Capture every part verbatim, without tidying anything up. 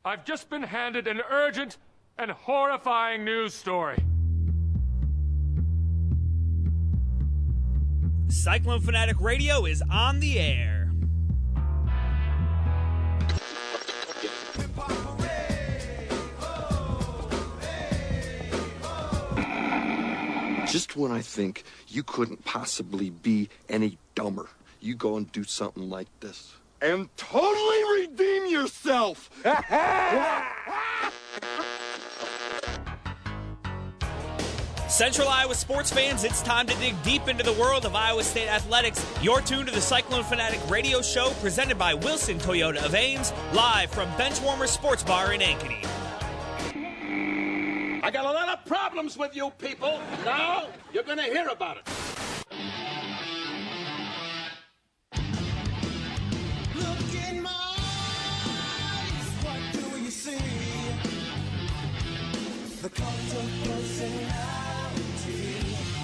I've just been handed an urgent and horrifying news story. Cyclone Fanatic Radio is on the air. Just when I think you couldn't possibly be any dumber, you go and do something like this. And totally redeem yourself! Central Iowa sports fans, it's time to dig deep into the world of Iowa State athletics. You're tuned to the Cyclone Fanatic Radio Show, presented by Wilson Toyota of Ames, live from Benchwarmer Sports Bar in Ankeny. I got a lot of problems with you people. Now you're going to hear about it. Look in my eyes, what do you see? The cult of personality.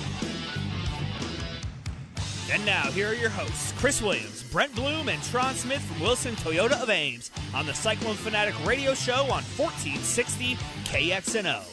And now, here are your hosts, Chris Williams, Brent Bloom, and Tron Smith from Wilson Toyota of Ames on the Cyclone Fanatic Radio Show on fourteen sixty K X N O.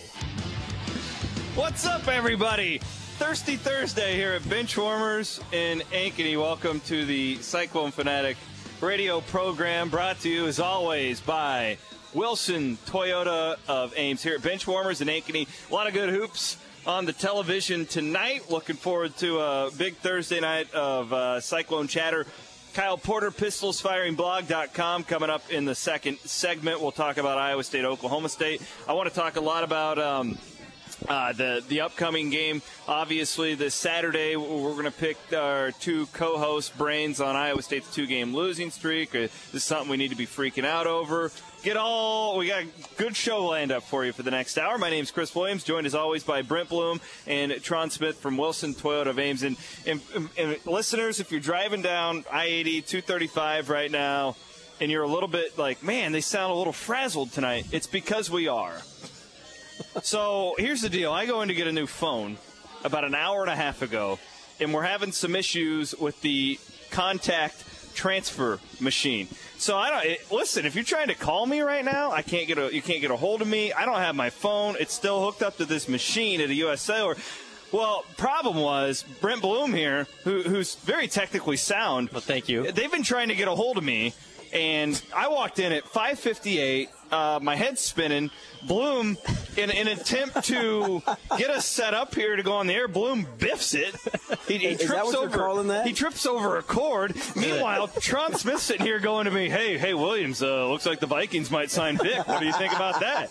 What's up, everybody? Thirsty Thursday here at Benchwarmers in Ankeny. Welcome to the Cyclone Fanatic radio program, brought to you, as always, by Wilson Toyota of Ames here at Benchwarmers in Ankeny. A lot of good hoops on the television tonight. Looking forward to a big Thursday night of uh, Cyclone chatter. Kyle Porter, pistols firing blog dot com, coming up in the second segment. We'll talk about Iowa State, Oklahoma State. I want to talk a lot about Um, Uh, the the upcoming game. Obviously, this Saturday, we're going to pick our two co-host brains on Iowa State's two-game losing streak. Uh, this is something we need to be freaking out over. Get all we got a good show lined up for you for the next hour. My name's Chris Williams, joined as always by Brent Bloom and Tron Smith from Wilson Toyota of Ames. And, and, and, and listeners, if you're driving down I eighty, two thirty-five right now, and you're a little bit like, man, they sound a little frazzled tonight, it's because we are. So here's the deal. I go in to get a new phone about an hour and a half ago, and we're having some issues with the contact transfer machine. So I don't it, listen. If you're trying to call me right now, I can't get a you can't get a hold of me. I don't have my phone. It's still hooked up to this machine at a U S Cellular. Well, problem was Brent Bloom here, who, who's very technically sound. Well, thank you. They've been trying to get a hold of me, and I walked in at five fifty-eight. Uh, my head's spinning. Bloom, in, in an attempt to get us set up here to go on the air, Bloom biffs it. He, he Is trips that what over, you're calling that? He trips over a cord. Meanwhile, Tron Smith sitting here going to me, hey, hey, Williams, uh, looks like the Vikings might sign Vic. What do you think about that?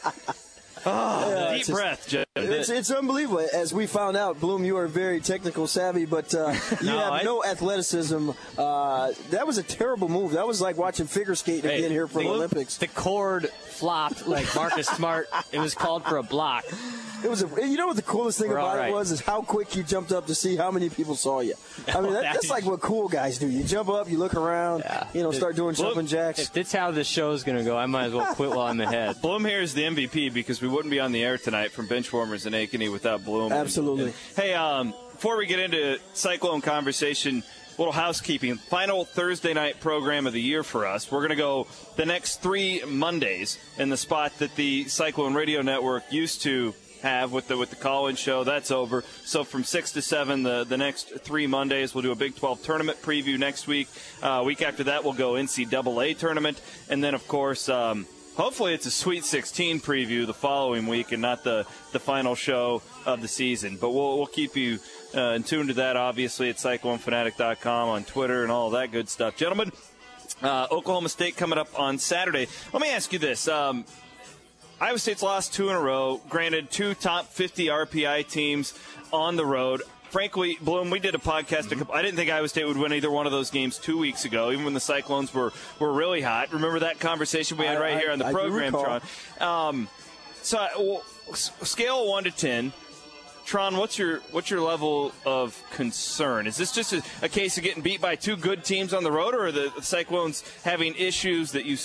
Oh, yeah, deep just, breath, Jeff. It's, it's unbelievable. As we found out, Bloom, you are very technical savvy, but uh, you no, have I, no athleticism. Uh, that was a terrible move. That was like watching figure skating hey, again here for the Olympics. The cord flopped like Marcus Smart. It was called for a block. It was. A, you know what the coolest thing We're about right. it was is how quick you jumped up to see how many people saw you. I mean, that, that's like what cool guys do. You jump up, you look around, yeah. you know, start doing Bloom, jumping jacks. If that's how this show is going to go, I might as well quit while I'm ahead. Bloom here is the M V P because we wouldn't be on the air tonight from Benchwarmers in Ankeny without Bloom. Absolutely. And, and, hey, um, before we get into Cyclone conversation, a little housekeeping. Final Thursday night program of the year for us. We're going to go the next three Mondays in the spot that the Cyclone Radio Network used to have with the with the call-in show. That's over. So from six to seven, the, the next three Mondays, we'll do a Big twelve tournament preview next week. Uh, week after that, we'll go N C double A tournament. And then, of course, um, hopefully it's a Sweet sixteen preview the following week and not the, the final show of the season. But we'll we'll keep you uh, in tune to that, obviously, at cyclone fanatic dot com, on Twitter, and all that good stuff. Gentlemen, uh, Oklahoma State coming up on Saturday. Let me ask you this. Um, Iowa State's lost two in a row. Granted, two top fifty R P I teams on the road. Frankly, Bloom, we did a podcast. A couple, I didn't think Iowa State would win either one of those games two weeks ago, even when the Cyclones were, were really hot. Remember that conversation we had right I, here on the I, program, I Tron? Um, so, well, scale of one to ten. Tron, what's your what's your level of concern? Is this just a, a case of getting beat by two good teams on the road, or are the Cyclones having issues that you see?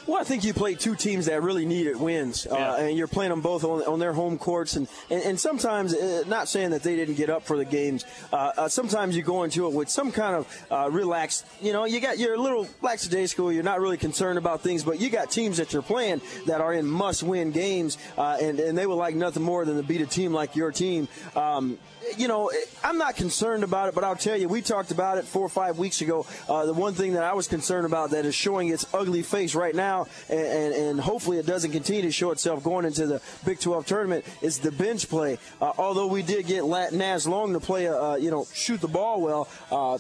Well, I think you play two teams that really needed wins, uh, yeah. and you're playing them both on, on their home courts. And, and, and sometimes, uh, not saying that they didn't get up for the games, uh, uh, sometimes you go into it with some kind of uh, relaxed, you know, you got, you're a little lackadaisical, you're not really concerned about things, but you got teams that you're playing that are in must-win games, uh, and, and they would like nothing more than to beat a team like your team. Um, You know, I'm not concerned about it, but I'll tell you, we talked about it four or five weeks ago. Uh, the one thing that I was concerned about that is showing its ugly face right now, and, and, and hopefully it doesn't continue to show itself going into the Big twelve tournament, is the bench play. Uh, although we did get Naz Long to play, uh, you know, shoot the ball well, uh,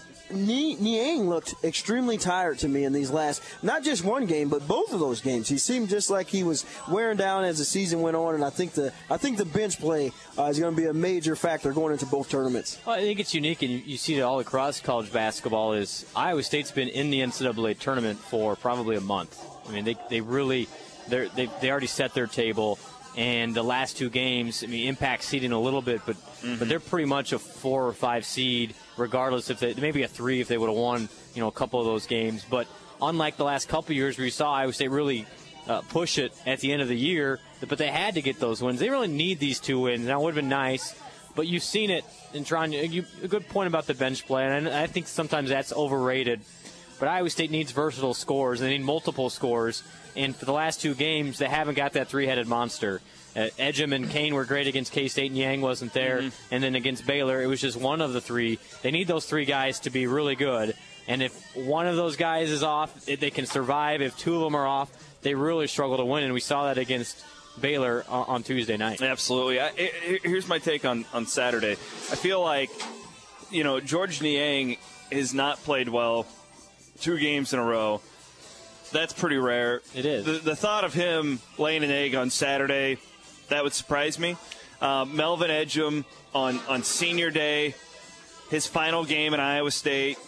Niang looked extremely tired to me in these last, not just one game, but both of those games. He seemed just like he was wearing down as the season went on, and I think the I think the bench play uh, is going to be a major factor going into both tournaments. Well, I think it's unique, and you, you see it all across college basketball, is Iowa State's been in the N C double A tournament for probably a month. I mean, they they really, they they they already set their table. And the last two games, I mean, impact seeding a little bit, but mm-hmm. but they're pretty much a four or five seed, regardless if they maybe a three if they would have won, you know, a couple of those games. But unlike the last couple of years where you saw Iowa State really uh, push it at the end of the year, but they had to get those wins. They really need these two wins. Now, it would have been nice, but you've seen it in trying. You, a good point about the bench play, and I think sometimes that's overrated. But Iowa State needs versatile scorers. They need multiple scorers. And for the last two games, they haven't got that three-headed monster. Uh, Edgem and Kane were great against K-State, and Yang wasn't there. Mm-hmm. And then against Baylor, it was just one of the three. They need those three guys to be really good. And if one of those guys is off, they can survive. If two of them are off, they really struggle to win. And we saw that against Baylor on Tuesday night. Absolutely. I, I, here's my take on, on Saturday. I feel like, you know, Georges Niang has not played well two games in a row. That's pretty rare. It is. The, the thought of him laying an egg on Saturday, that would surprise me. Uh, Melvin Edgem on, on senior day, his final game in Iowa State,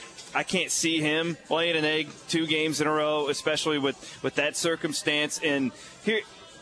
I can't see him laying an egg two games in a row, especially with, with that circumstance. And here,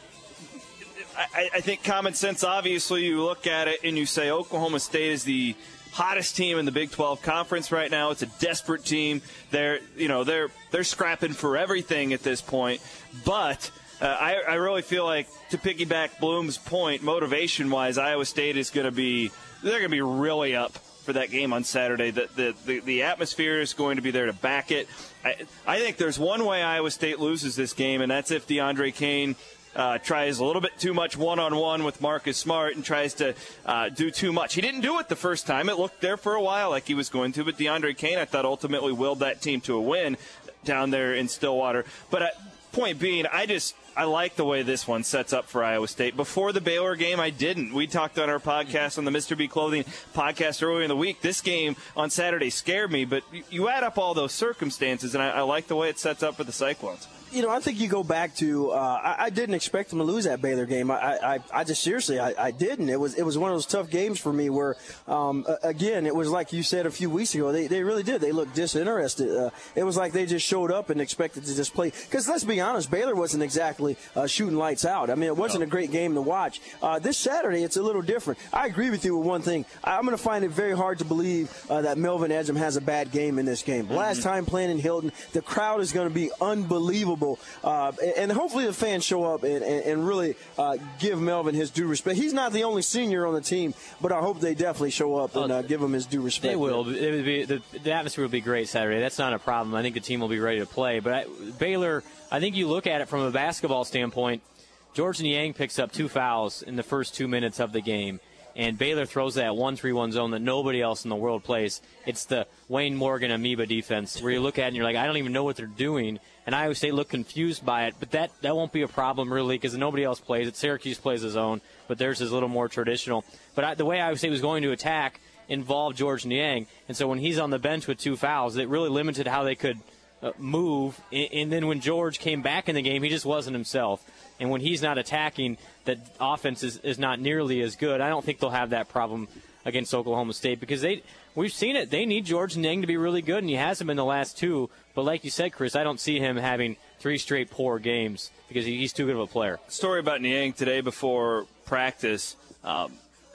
I, I think common sense, obviously, you look at it and you say Oklahoma State is the hottest team in the Big twelve Conference right now. It's a desperate team. They're, you know, they're they're scrapping for everything at this point. But uh, I, I really feel like, to piggyback Bloom's point, motivation-wise, Iowa State is going to be they're going to be really up for that game on Saturday. The, the the the atmosphere is going to be there to back it. I I think there's one way Iowa State loses this game, and that's if DeAndre Kane Uh, tries a little bit too much one-on-one with Marcus Smart and tries to uh, do too much. He didn't do it the first time. It looked there for a while like he was going to, but DeAndre Kane, I thought, ultimately willed that team to a win down there in Stillwater. But uh, point being, I just I like the way this one sets up for Iowa State. Before the Baylor game, I didn't. We talked on our podcast, on the Mister B Clothing podcast earlier in the week. This game on Saturday scared me, but you add up all those circumstances, and I, I like the way it sets up for the Cyclones. You know, I think you go back to uh, I, I didn't expect them to lose that Baylor game. I, I, I just seriously, I, I didn't. It was it was one of those tough games for me where, um, again, it was like you said a few weeks ago. They they really did. They looked disinterested. Uh, it was like they just showed up and expected to just play. Because let's be honest, Baylor wasn't exactly uh, shooting lights out. I mean, it wasn't no. a great game to watch. Uh, this Saturday, it's a little different. I agree with you with one thing. I'm going to find it very hard to believe uh, that Melvin Edgem has a bad game in this game. Mm-hmm. Last time playing in Hilton, the crowd is going to be unbelievable. Uh, and hopefully the fans show up and, and, and really uh, give Melvin his due respect. He's not the only senior on the team, but I hope they definitely show up and uh, give him his due respect. They will. It would be, the, the atmosphere will be great Saturday. That's not a problem. I think the team will be ready to play. But I, Baylor, I think you look at it from a basketball standpoint, Georges Niang picks up two fouls in the first two minutes of the game. And Baylor throws that one three one zone that nobody else in the world plays. It's the Wayne Morgan amoeba defense where you look at it and you're like, I don't even know what they're doing. And Iowa State looked confused by it. But that, that won't be a problem, really, because nobody else plays it. Syracuse plays his own, but theirs is a little more traditional. But I, the way Iowa State was going to attack involved Georges Niang. And so when he's on the bench with two fouls, it really limited how they could uh, move. And, and then when George came back in the game, he just wasn't himself. And when he's not attacking, that offense is, is not nearly as good. I don't think they'll have that problem against Oklahoma State because they we've seen it. They need Georges Niang to be really good, and he hasn't been the last two. But like you said, Chris, I don't see him having three straight poor games because he's too good of a player. Story about Niang today before practice, um,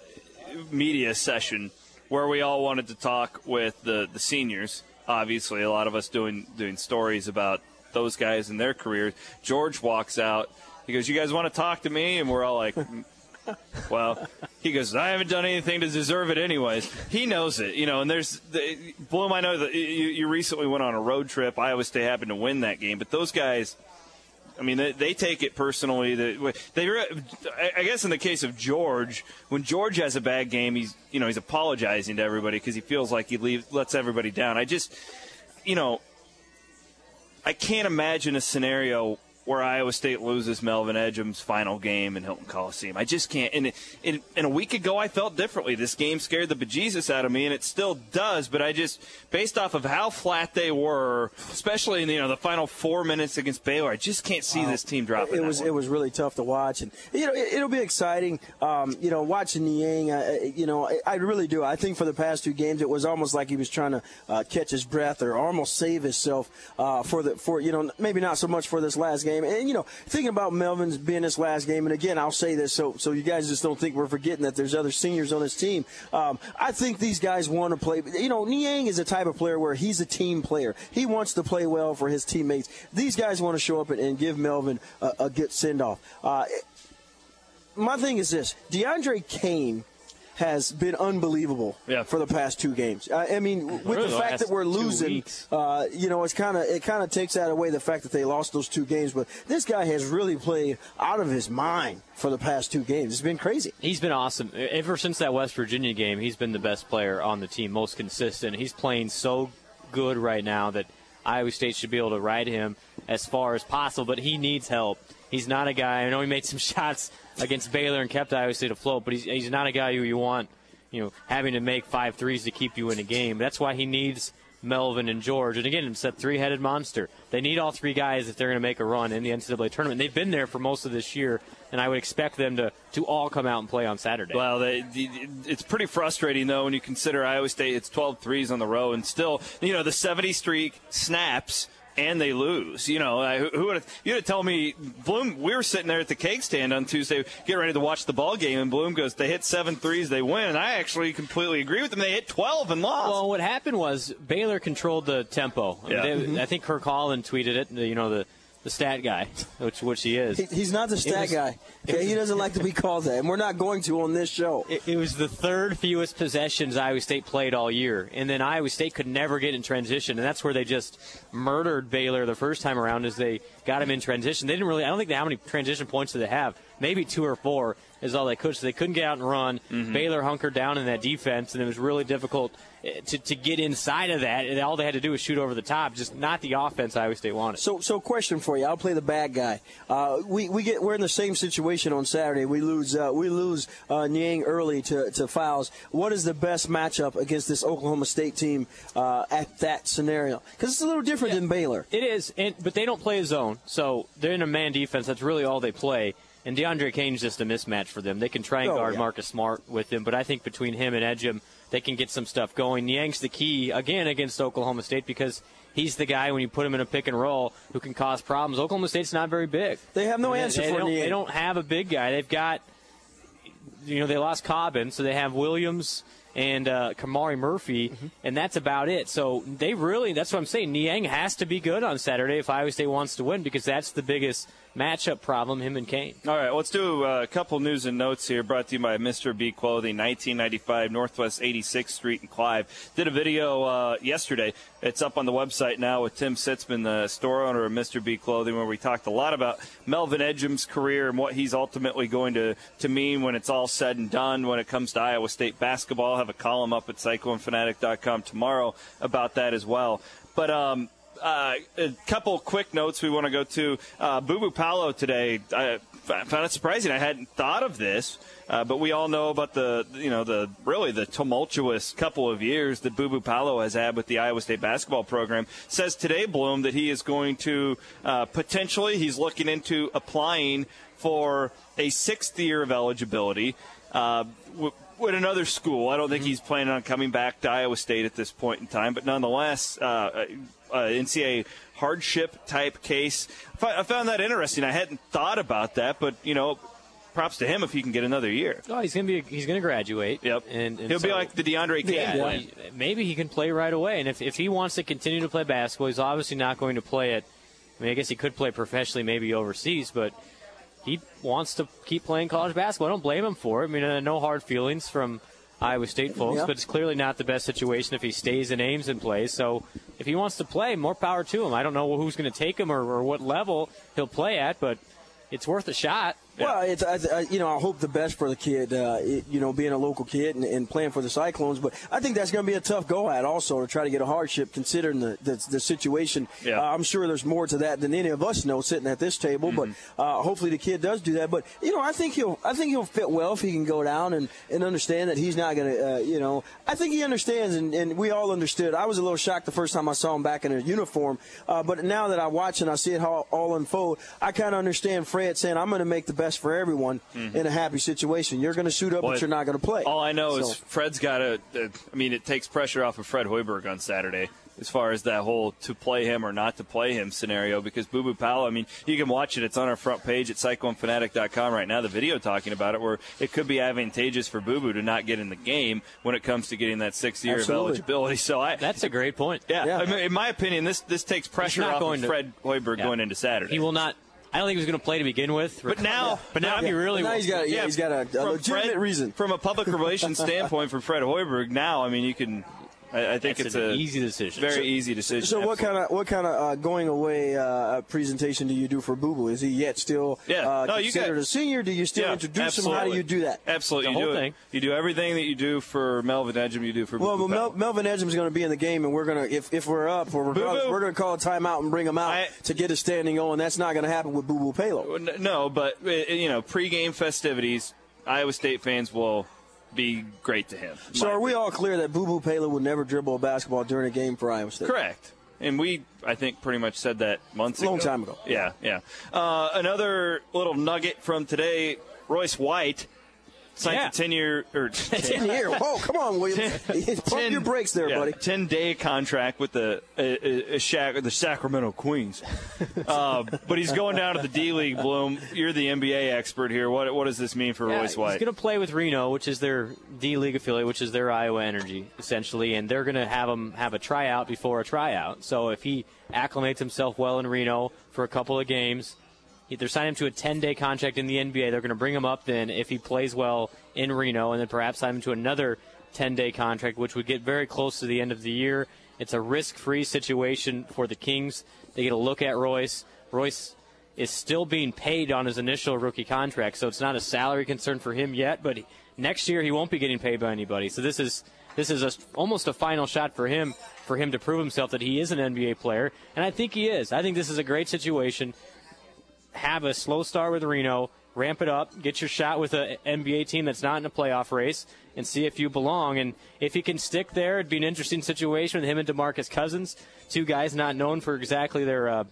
media session, where we all wanted to talk with the, the seniors. Obviously, a lot of us doing doing stories about those guys in their careers. George walks out. He goes, "You guys want to talk to me?" And we're all like, well, he goes, "I haven't done anything to deserve it anyways." He knows it, you know, and there's the, Bloom, I know that you, you recently went on a road trip. Iowa State happened to win that game, but those guys, I mean, they, they take it personally. That they, I guess in the case of George, when George has a bad game, he's, you know, he's apologizing to everybody because he feels like he leaves, lets everybody down. I just, you know, I can't imagine a scenario where Iowa State loses Melvin Ejim's final game in Hilton Coliseum. I just can't. And, and, and a week ago, I felt differently. This game scared the bejesus out of me, and it still does. But I just, based off of how flat they were, especially in, you know, the final four minutes against Baylor, I just can't see wow. this team dropping. It was that one. It was really tough to watch, and you know it, it'll be exciting. Um, you know, watching Niang. Uh, you know, I, I really do. I think for the past two games, it was almost like he was trying to uh, catch his breath or almost save himself uh, for the for you know maybe not so much for this last game. And you know. Thinking about Melvin's being his last game, and again, I'll say this so so you guys just don't think we're forgetting that there's other seniors on this team. Um, I think these guys want to play. You know, Niang is a type of player where he's a team player. He wants to play well for his teammates. These guys want to show up and, and give Melvin a, a good send-off. Uh, my thing is this. DeAndre Kane has been unbelievable yeah. for the past two games. I, I mean, with really the fact that we're losing, uh, you know, it's kind of it kind of takes out away the fact that they lost those two games. But this guy has really played out of his mind for the past two games. It's been crazy. He's been awesome. Ever since that West Virginia game, he's been the best player on the team, most consistent. He's playing so good right now that Iowa State should be able to ride him as far as possible, but he needs help. He's not a guy, I know he made some shots against Baylor and kept Iowa State afloat, but he's, he's not a guy who you want, you know, having to make five threes to keep you in a game. That's why he needs Melvin and George. And again, it's that three-headed monster. They need all three guys if they're going to make a run in the N C double A tournament. They've been there for most of this year, and I would expect them to, to all come out and play on Saturday. Well, they, it's pretty frustrating, though, when you consider Iowa State hits twelve threes on the row, and still, you know, the seventy streak snaps, and they lose. You know, who would have, you'd have told me, Bloom, we were sitting there at the cake stand on Tuesday getting ready to watch the ball game, and Bloom goes, they hit seven threes, they win. And I actually completely agree with them. They hit twelve and lost. Well, what happened was Baylor controlled the tempo. I, yeah. mean, they, mm-hmm. I think Kirk Holland tweeted it, you know, the the stat guy, which which he is. He, he's not the stat was, guy. Okay? He doesn't like to be called that, and we're not going to on this show. It, it was the third fewest possessions Iowa State played all year, and then Iowa State could never get in transition, and that's where they just murdered Baylor the first time around as they got him in transition. They didn't really – I don't think they how many transition points did they have. Maybe two or four is all they could, so they couldn't get out and run. Mm-hmm. Baylor hunkered down in that defense, and it was really difficult to, to get inside of that. And all they had to do was shoot over the top, just not the offense Iowa State wanted. So, so question for you. I'll play the bad guy. Uh, we we get we're in the same situation on Saturday. We lose uh, we lose uh, Niang early to, to fouls. What is the best matchup against this Oklahoma State team uh, at that scenario? Because it's a little different yeah, than Baylor. It is, and, but they don't play a zone, so they're in a man defense. That's really all they play. And DeAndre Kane's just a mismatch for them. They can try and oh, guard yeah. Marcus Smart with him, but I think between him and Ejim, they can get some stuff going. Niang's the key, again, against Oklahoma State because he's the guy, when you put him in a pick and roll, who can cause problems. Oklahoma State's not very big. They have no they, answer they for don't, Niang. They don't have a big guy. They've got, you know, they lost Cobbin, so they have Williams and uh, Kamari Murphy, mm-hmm. and that's about it. So they really, that's what I'm saying, Niang has to be good on Saturday if Iowa State wants to win because that's the biggest matchup problem, him and Kane. All right, let's do a couple news and notes here brought to you by Mister B Clothing, nineteen ninety-five Northwest eighty-sixth Street in Clive. Did a video uh, yesterday. It's up on the website now with Tim Sitzman, the store owner of Mister B Clothing, where we talked a lot about Melvin Ejim's career and what he's ultimately going to, to mean when it's all said and done when it comes to Iowa State basketball. I'll have a column up at cyclone fanatic dot com tomorrow about that as well. But um Uh, a couple quick notes we want to go to. Uh, Boo Boo Paolo today, I found it surprising. I hadn't thought of this, uh, but we all know about the, you know, the really the tumultuous couple of years that Boo Boo Paolo has had with the Iowa State basketball program. Says today, Bloom, that he is going to uh, potentially, he's looking into applying for a sixth year of eligibility uh, w- with another school. I don't think he's planning on coming back to Iowa State at this point in time, but nonetheless, uh, Uh, N C double A hardship type case. I found that interesting. I hadn't thought about that, but you know, props to him if he can get another year. Oh, he's gonna be he's gonna graduate. Yep, and, and he'll so, be like the DeAndre Kane. Yeah, plan. Maybe he can play right away. And if if he wants to continue to play basketball, he's obviously not going to play at I mean, I guess he could play professionally maybe overseas, but he wants to keep playing college basketball. I don't blame him for it. I mean, uh, no hard feelings from Iowa State folks, yeah. but it's clearly not the best situation if he stays in Ames and plays. So if he wants to play, more power to him. I don't know who's going to take him or, or what level he'll play at, but it's worth a shot. Well, it's, I, I, you know, I hope the best for the kid, uh, it, you know, being a local kid and, and playing for the Cyclones. But I think that's going to be a tough go at also to try to get a hardship considering the, the, the situation. Yeah. Uh, I'm sure there's more to that than any of us know sitting at this table. Mm-hmm. But uh, hopefully the kid does do that. But, you know, I think he'll I think he'll fit well if he can go down and, and understand that he's not going to, uh, you know, I think he understands, and, and we all understood. I was a little shocked the first time I saw him back in a uniform. Uh, but now that I watch and I see it all, all unfold, I kind of understand Fred saying, I'm going to make the best for everyone. Mm-hmm. In a happy situation. You're going to suit up, well, but you're not going to play. All I know so. is Fred's got to uh, – I mean, it takes pressure off of Fred Hoiberg on Saturday as far as that whole to play him or not to play him scenario, because Boo Boo Paolo, I mean, you can watch it. It's on our front page at cyclone fanatic dot com right now, the video talking about it, where it could be advantageous for Boo Boo to not get in the game when it comes to getting that sixth year Absolutely. of eligibility. So I, That's a great point. Yeah, yeah. I mean, in my opinion, this, this takes pressure off of to, Fred Hoiberg yeah. going into Saturday. He will not – I don't think he was going to play to begin with. But now, yeah. but now yeah. he really now wants he's got, yeah, yeah, he's got a, a legitimate Fred, reason. From a public relations standpoint, from Fred Hoiberg, now, I mean, you can – I, I think it's, it's an a easy decision. Very so, easy decision. So what absolutely. kind of what kind of uh, going away uh, presentation do you do for Boo Boo? Is he yet still Yeah. uh, No, you considered got- a senior? Do you still Yeah, introduce absolutely. him? How do you do that? Absolutely, The you whole do it. thing. You do everything that you do for Melvin Edgem. You do for Well, Boo Boo Mel- Paolo. Melvin Edgem's going to be in the game, and we're going to if if we're up or regardless, Boo-boo. we're going to call a timeout and bring him out I- to get a standing on. That's not going to happen with Boo Boo Paolo. No, but uh, you know, pregame festivities, Iowa State fans will be great to him. So are we all clear that Boo Boo Paolo would never dribble a basketball during a game for Iowa State? Correct. And we, I think, pretty much said that months ago. Long time ago. Yeah, yeah. Uh, another little nugget from today, Royce White signed Yeah. a ten-year or Ten year. Whoa, come on, William. Pump your brakes there, yeah, buddy. ten-day contract with the uh, uh, Shac- the Sacramento Queens. uh, but he's going down to the D League. Bloom, you're the N B A expert here. What what does this mean for Yeah, Royce White? He's going to play with Reno, which is their D League affiliate, which is their Iowa Energy, essentially, and they're going to have him have a tryout before a tryout. So if he acclimates himself well in Reno for a couple of games, they're signing him to a ten-day contract in the N B A. They're going to bring him up then if he plays well in Reno, and then perhaps sign him to another ten-day contract, which would get very close to the end of the year. It's a risk-free situation for the Kings. They get a look at Royce. Royce is still being paid on his initial rookie contract, so it's not a salary concern for him yet, but next year he won't be getting paid by anybody. So this is this is a, almost a final shot for him, for him to prove himself that he is an N B A player, and I think he is. I think this is a great situation. Have a slow start with Reno, ramp it up, get your shot with an N B A team that's not in a playoff race, and see if you belong. And if he can stick there, it'd be an interesting situation with him and DeMarcus Cousins, two guys not known for exactly their, uh,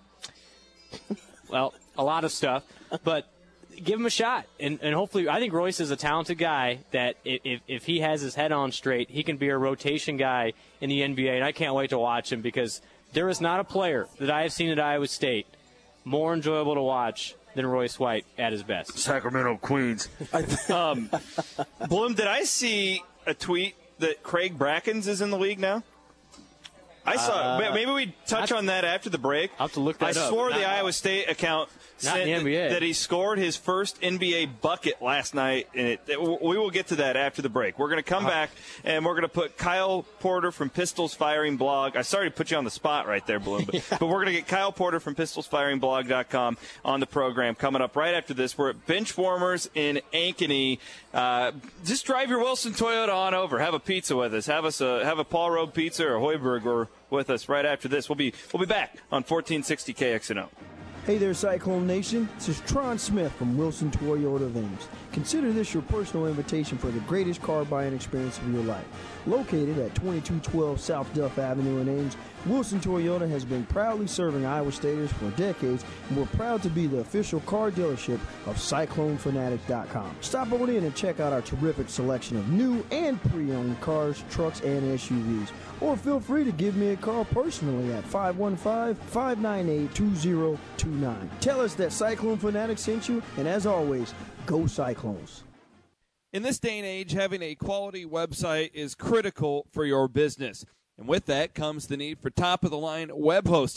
well, a lot of stuff. But give him a shot. And, and hopefully, I think Royce is a talented guy that if, if he has his head on straight, he can be a rotation guy in the N B A. And I can't wait to watch him because there is not a player that I have seen at Iowa State more enjoyable to watch than Royce White at his best. Sacramento Queens. um, Bloom, did I see a tweet that Craig Brackens is in the league now? I saw. Uh, maybe we touch on that after the break. I'll have to look that I up. swore Not- the Iowa State account Not said in the N B A. that he scored his first N B A bucket last night, and it, it- we will get to that after the break. We're going to come Uh-huh. back, and we're going to put Kyle Porter from Pistols Firing Blog. I sorry to put you on the spot right there, Bloom, but, but we're going to get Kyle Porter from pistols firing blog dot com on the program coming up right after this. We're at Benchwarmers in Ankeny. Uh, just drive your Wilson Toyota on over. Have a pizza with us. Have us a, have a Paul Road pizza or Hoiberg or with us right after this. We'll be we'll be back on fourteen sixty K X N O. Hey there, Cyclone Nation. This is Tron Smith from Wilson Toyota of Ames. Consider this your personal invitation for the greatest car buying experience of your life. Located at twenty-two twelve South Duff Avenue in Ames, Wilson Toyota has been proudly serving Iowa Staters for decades, and we're proud to be the official car dealership of cyclone fanatic dot com. Stop on in and check out our terrific selection of new and pre-owned cars, trucks, and S U Vs. Or feel free to give me a call personally at five one five, five nine eight, two zero two nine. Tell us that Cyclone Fanatic sent you, and as always, go Cyclones. In this day and age, having a quality website is critical for your business. And with that comes the need for top-of-the-line web hosting.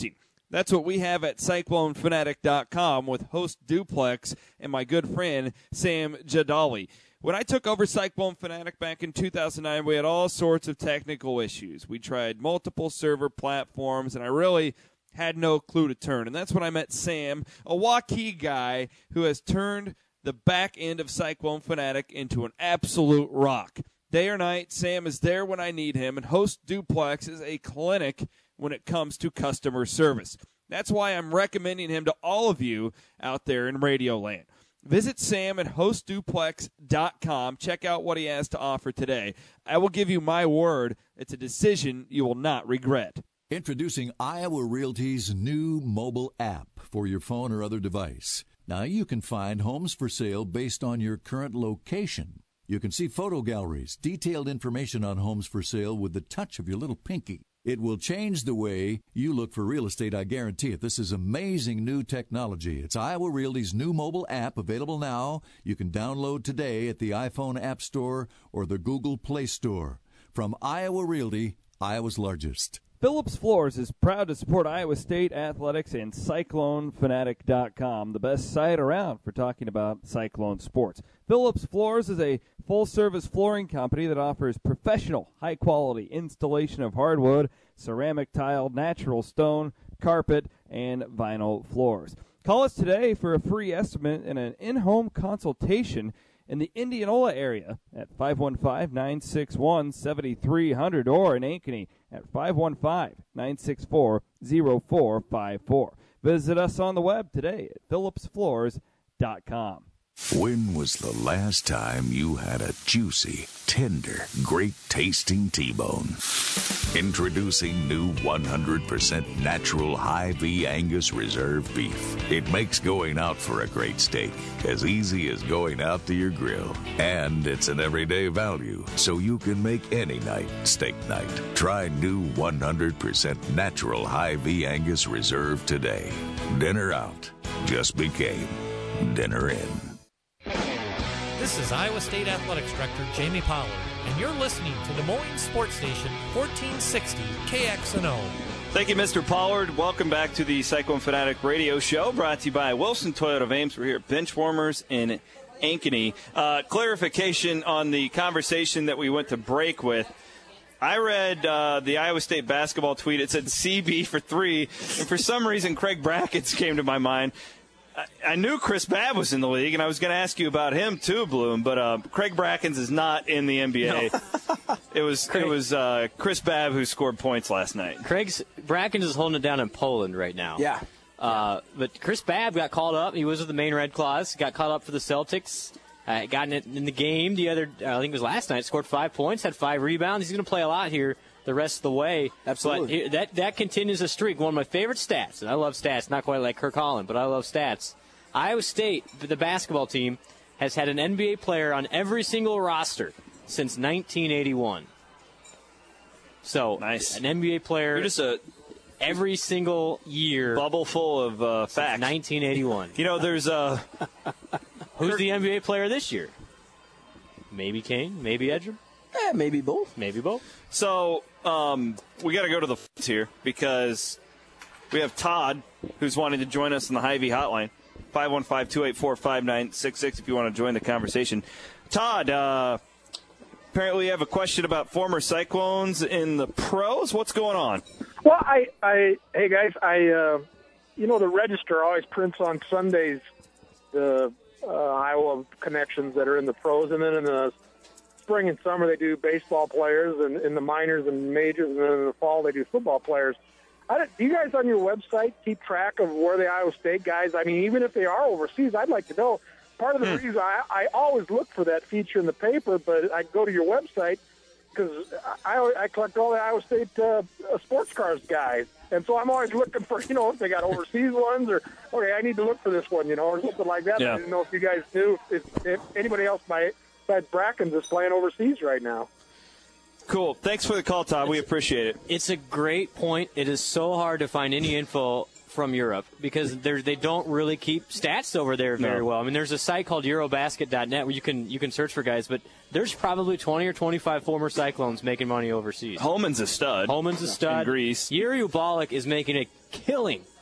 That's what we have at cyclone fanatic dot com with host Duplex and my good friend Sam Jadali. When I took over Cyclone Fanatic back in two thousand nine, we had all sorts of technical issues. We tried multiple server platforms, and I really had no clue to turn. And that's when I met Sam, a Waukee guy who has turned the back end of Cyclone Fanatic into an absolute rock. Day or night, Sam is there when I need him, and Host Duplex is a clinic when it comes to customer service. That's why I'm recommending him to all of you out there in Radio Land. Visit Sam at host duplex dot com. Check out what he has to offer today. I will give you my word, it's a decision you will not regret. Introducing Iowa Realty's new mobile app for your phone or other device. Now you can find homes for sale based on your current location. You can see photo galleries, detailed information on homes for sale with the touch of your little pinky. It will change the way you look for real estate, I guarantee it. This is amazing new technology. It's Iowa Realty's new mobile app, available now. You can download today at the iPhone App Store or the Google Play Store. From Iowa Realty, Iowa's largest. Phillips Floors is proud to support Iowa State Athletics and cyclone fanatic dot com, the best site around for talking about Cyclone sports. Phillips Floors is a full-service flooring company that offers professional, high-quality installation of hardwood, ceramic tile, natural stone, carpet, and vinyl floors. Call us today for a free estimate and an in-home consultation in the Indianola area at five one five, nine six one, seven three zero zero or in Ankeny at five one five, nine six four, zero four five four. Visit us on the web today at phillips floors dot com. When was the last time you had a juicy, tender, great-tasting T-bone? Introducing new one hundred percent natural Hy-Vee Angus Reserve Beef. It makes going out for a great steak as easy as going out to your grill. And it's an everyday value, so you can make any night steak night. Try new one hundred percent natural Hy-Vee Angus Reserve today. Dinner out just became dinner in. This is Iowa State Athletics Director Jamie Pollard, and you're listening to Des Moines Sports Station fourteen sixty K X N O. Thank you, Mister Pollard. Welcome back to the Cyclone Fanatic Radio Show, brought to you by Wilson Toyota of Ames. We're here at Benchwarmers in Ankeny. Uh, clarification on the conversation that we went to break with. I read uh, the Iowa State basketball tweet. It said C B for three, and for some reason Craig Brackets came to my mind. I knew Chris Babb was in the league, and I was going to ask you about him too, Bloom. But uh, Craig Brackens is not in the N B A. No. it was Craig, it was uh, Chris Babb who scored points last night. Craig's Brackens is holding it down in Poland right now. Yeah. Uh, but Chris Babb got called up. He was with the Maine Red Claws. Got called up for the Celtics. Uh, got in, it in the game the other. Uh, I think it was last night. Scored five points. Had five rebounds. He's going to play a lot here the rest of the way. Absolutely. But that that continues a streak. One of my favorite stats, and I love stats. Not quite like Kirk Holland, but I love stats. Iowa State, the basketball team, has had an N B A player on every single roster since nineteen eighty-one. So, nice. An N B A player You're just a every single year. Bubble full of uh, facts. nineteen eighty-one. You know, there's uh, Who's the N B A player this year? Maybe Kane, maybe Edger. Eh, maybe both. Maybe both. So, um, we got to go to the f- here because we have Todd, who's wanting to join us on the Hy-Vee hotline. five one five, two eight four, five nine six six if you want to join the conversation. Todd, uh, apparently you have a question about former Cyclones in the pros. What's going on? Well, I, I hey, guys, I, uh, you know, the Register always prints on Sundays the uh, Iowa connections that are in the pros, and then in the spring and summer they do baseball players, and in the minors and majors, and then in the fall they do football players. I don't, do you guys on your website keep track of where the Iowa State guys, I mean, even if they are overseas, I'd like to know. Part of the hmm. reason I, I always look for that feature in the paper, but I go to your website because I, I collect all the Iowa State uh, sports cars guys. And so I'm always looking for, you know, if they got overseas ones or, okay, I need to look for this one, you know, or something like that. Yeah. I didn't know if you guys knew if, if anybody else besides Brackens is playing overseas right now. Cool. Thanks for the call, Todd. We appreciate it. It's a great point. It is so hard to find any info from Europe because they don't really keep stats over there very No. well. I mean, there's a site called Eurobasket dot net where you can you can search for guys, but there's probably twenty or twenty-five former Cyclones making money overseas. Holman's a stud. Holman's a stud. In Greece. Yuri Ubalik is making a killing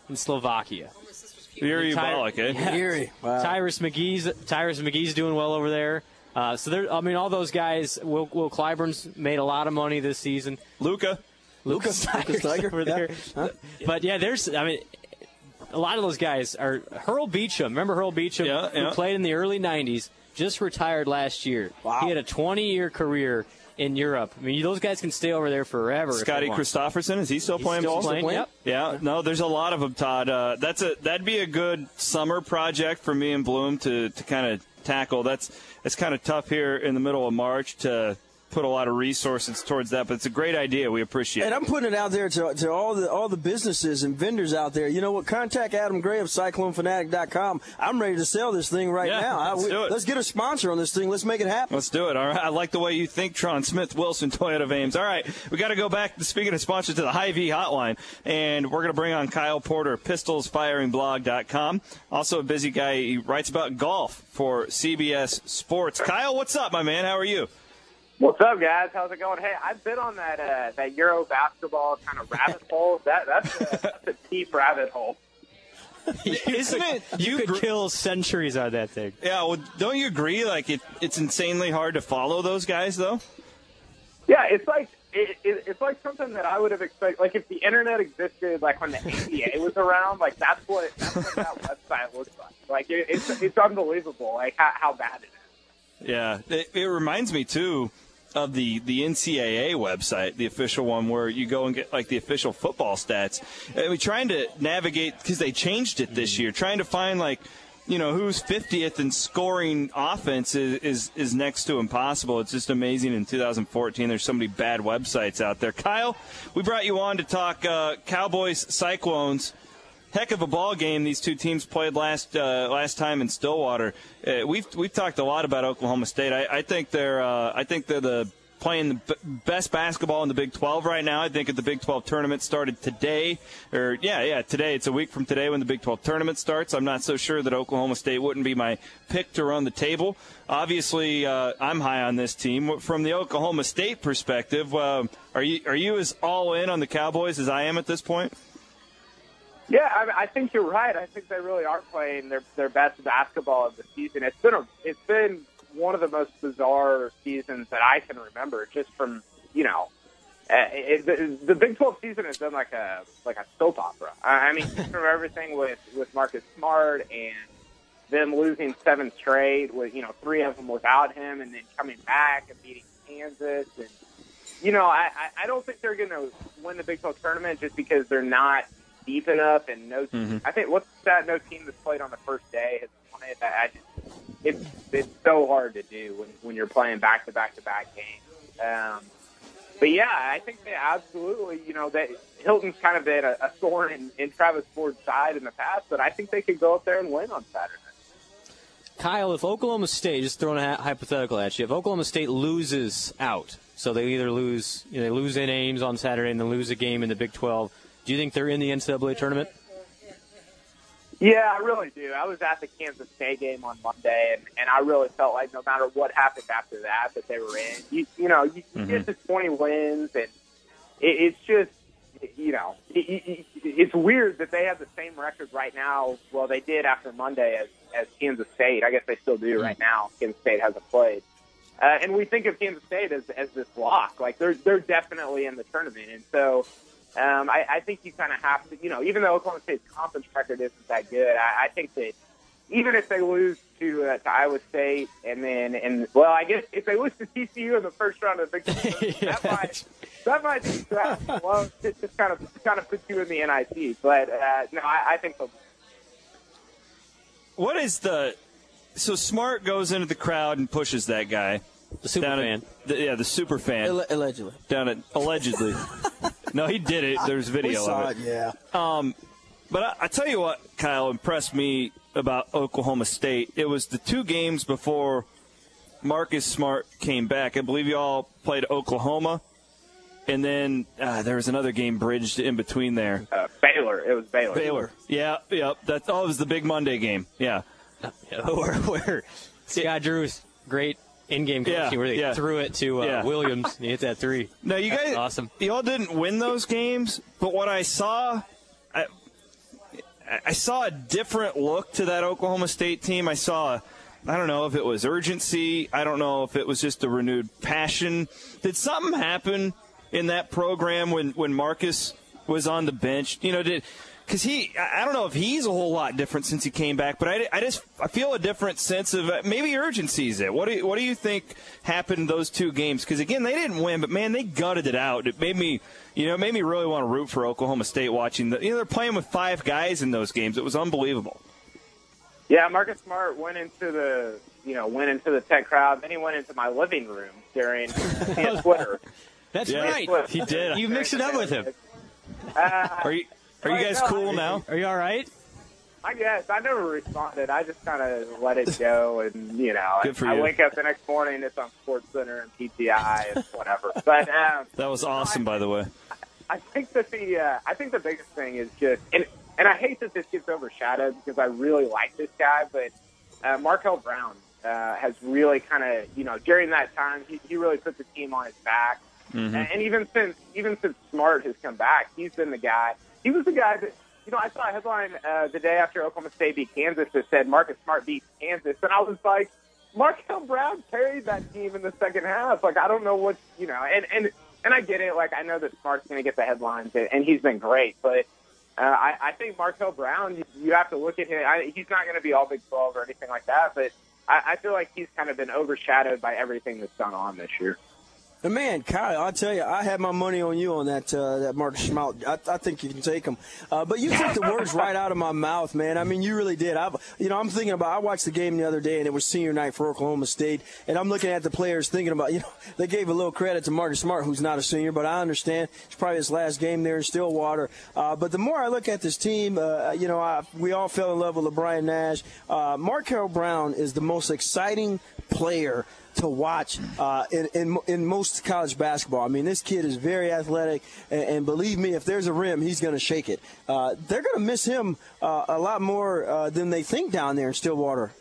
in Slovakia. Very Balak, eh? Yeah. Erie. Wow. Tyrus McGee's Tyrus McGee's doing well over there. Uh, so there, I mean, all those guys. Will, Will Clyburn's made a lot of money this season. Luca, Luca Steiger over there. Huh? But yeah, there's. I mean, a lot of those guys are Hurl Beachum. Remember Hurl Beachum, yeah, who yeah. played in the early nineties, just retired last year. Wow. He had a twenty-year career in Europe. I mean, those guys can stay over there forever. Scotty Christopherson, is he still He's playing still ball? playing, yep. Yeah, no, there's a lot of them, Todd. Uh, that's a that'd be a good summer project for me and Bloom to, to kind of tackle. That's it's kind of tough here in the middle of March to put a lot of resources towards that, but it's a great idea. We appreciate And it. I'm putting it out there to, to all the all the businesses and vendors out there. You know what? Contact Adam Gray of Cyclone Fanatic dot com. I'm ready to sell this thing right Yeah, now. I- let's we- do it. Let's get a sponsor on this thing. Let's make it happen. Let's do it. All right. I like the way you think, Tron Smith, Wilson, Toyota of Ames. All right. We got to go back, speaking of sponsors, to the Hy-Vee hotline. And we're going to bring on Kyle Porter, pistols firing blog dot com. Also a busy guy. He writes about golf for C B S Sports. Kyle, what's up, my man? How are you? What's up, guys? How's it going? Hey, I've been on that uh, that Euro basketball kind of rabbit hole. That that's a, that's a deep rabbit hole. Isn't it? You could kill centuries on that thing. Yeah, well, don't you agree? Like, it, it's insanely hard to follow those guys, though? Yeah, it's like it, it, it's like something that I would have expected. Like if the internet existed, like when the N B A was around, like that's what that's what that website looks like. Like it, it's it's unbelievable, like how, how bad it is. Yeah, it, it reminds me too of the, the N C double A website, the official one where you go and get like the official football stats. And we're trying to navigate because they changed it this year, trying to find like, you know, who's fiftieth in scoring offense is, is, is next to impossible. It's just amazing in two thousand fourteen. There's so many bad websites out there. Kyle, we brought you on to talk uh, Cowboys Cyclones. Heck of a ball game these two teams played last uh, last time in Stillwater. Uh, we've we've talked a lot about Oklahoma State. I, I think they're uh, I think they're the playing the b- best basketball in the Big twelve right now. I think if the Big twelve tournament started today, or yeah, yeah, today. It's a week from today when the Big twelve tournament starts. I'm not so sure that Oklahoma State wouldn't be my pick to run the table. Obviously, uh, I'm high on this team. From the Oklahoma State perspective, uh, are you are you as all in on the Cowboys as I am at this point? Yeah, I, I think you're right. I think they really are playing their their best basketball of the season. It's been a it's been one of the most bizarre seasons that I can remember. Just from you know, uh, it, the, the Big twelve season has been like a like a soap opera. I, I mean, just from everything with with Marcus Smart and them losing seven straight, with you know three of them without him, and then coming back and beating Kansas, and you know I I don't think they're going to win the Big twelve tournament just because they're not deep enough, and no, mm-hmm. I think what's that? No team that's played on the first day has won it. I, I just, it's it's so hard to do when when you're playing back to back to back games. Um, but yeah, I think they absolutely, you know, that Hilton's kind of been a, a thorn in, in Travis Ford's side in the past, but I think they could go up there and win on Saturday. Kyle, if Oklahoma State, just throwing a hypothetical at you, if Oklahoma State loses out, so they either lose, you know, they lose in Ames on Saturday and then lose a game in the Big twelve. Do you think they're in the N C double A tournament? Yeah, I really do. I was at the Kansas State game on Monday, and, and I really felt like no matter what happened after that, that they were in. You, you know, you, you Mm-hmm. get to twenty wins, and it, it's just, you know, it, it, it's weird that they have the same record right now. Well, they did after Monday as, as Kansas State. I guess they still do right now. Kansas State hasn't played. Uh, and we think of Kansas State as, as this lock. Like, they're, they're definitely in the tournament. And so Um, I, I think you kind of have to, you know, even though Oklahoma State's conference record isn't that good, I, I think that even if they lose to, uh, to Iowa State and then, and well, I guess if they lose to T C U in the first round of the Big twelve, that might, that might be strapped alone. It just kind of, kind of puts you in the N I T. But, uh, no, I, I think they'll. What is the, so Smart goes into the crowd and pushes that guy. The super down fan. At, the, yeah, the super fan. Alle- allegedly. Down at, allegedly. No, he did it. There's video we saw of it. it. Yeah. Um, but I, I tell you what, Kyle, impressed me about Oklahoma State. It was the two games before Marcus Smart came back. I believe you all played Oklahoma, and then uh, there was another game bridged in between there. Uh, Baylor. It was Baylor. Baylor. Yeah, yeah. That's oh, it was the big Monday game. Yeah. where, where Scott Drew's great in-game coaching, Yeah, where they yeah. threw it to uh, Yeah. Williams and he hit that three. No, you That's guys, awesome. You all didn't win those games, but what I saw, I, I saw a different look to that Oklahoma State team. I saw, I don't know if it was urgency. I don't know if it was just a renewed passion. Did something happen in that program when, when Marcus was on the bench? You know, did because he, I don't know if he's a whole lot different since he came back, but I, I just I feel a different sense of uh, maybe urgency is it. What do you, what do you think happened in those two games? Because again, they didn't win, but man, they gutted it out. It made me, you know, it made me really want to root for Oklahoma State watching the, you know, they're playing with five guys in those games. It was unbelievable. Yeah, Marcus Smart went into the, you know, went into the Tech crowd. Then he went into my living room during uh, Twitter. That's yeah, right. Twitter. He did. You mixed it up with him. Uh, are you Are you guys cool now? Are you all right? I guess. I never responded. I just kind of let it go, and, you know, Good for I, you. I wake up the next morning, it's on SportsCenter and P T I and whatever. But um, that was awesome, by the way. I think that the uh, I think the biggest thing is just, and and I hate that this gets overshadowed because I really like this guy, but uh, Markel Brown uh, has really kind of, you know, during that time, he, he really put the team on his back. Mm-hmm. And, and even since even since Smart has come back, he's been the guy. He was the guy that, you know, I saw a headline uh, the day after Oklahoma State beat Kansas that said Marcus Smart beat Kansas, and I was like, Markel Brown carried that team in the second half. Like, I don't know what, you know, and and and I get it. Like, I know that Smart's going to get the headlines, and, and he's been great, but uh, I, I think Markel Brown, you, you have to look at him. I, he's not going to be all Big twelve or anything like that, but I, I feel like he's kind of been overshadowed by everything that's gone on this year. And man, Kyle, I'll tell you, I had my money on you on that uh, that Marcus Smart. I, I think you can take him. Uh, but you took the words right out of my mouth, man. I mean, you really did. I, you know, I'm thinking about. I watched the game the other day, and it was senior night for Oklahoma State, and I'm looking at the players, thinking about. You know, they gave a little credit to Marcus Smart, who's not a senior, but I understand it's probably his last game there in Stillwater. Uh, but the more I look at this team, uh, you know, I, we all fell in love with LeBron Nash. Uh, Markel Brown is the most exciting player to watch uh, in, in in most college basketball. I mean, this kid is very athletic, and, and believe me, if there's a rim, he's going to shake it. Uh, they're going to miss him uh, a lot more uh, than they think down there in Stillwater.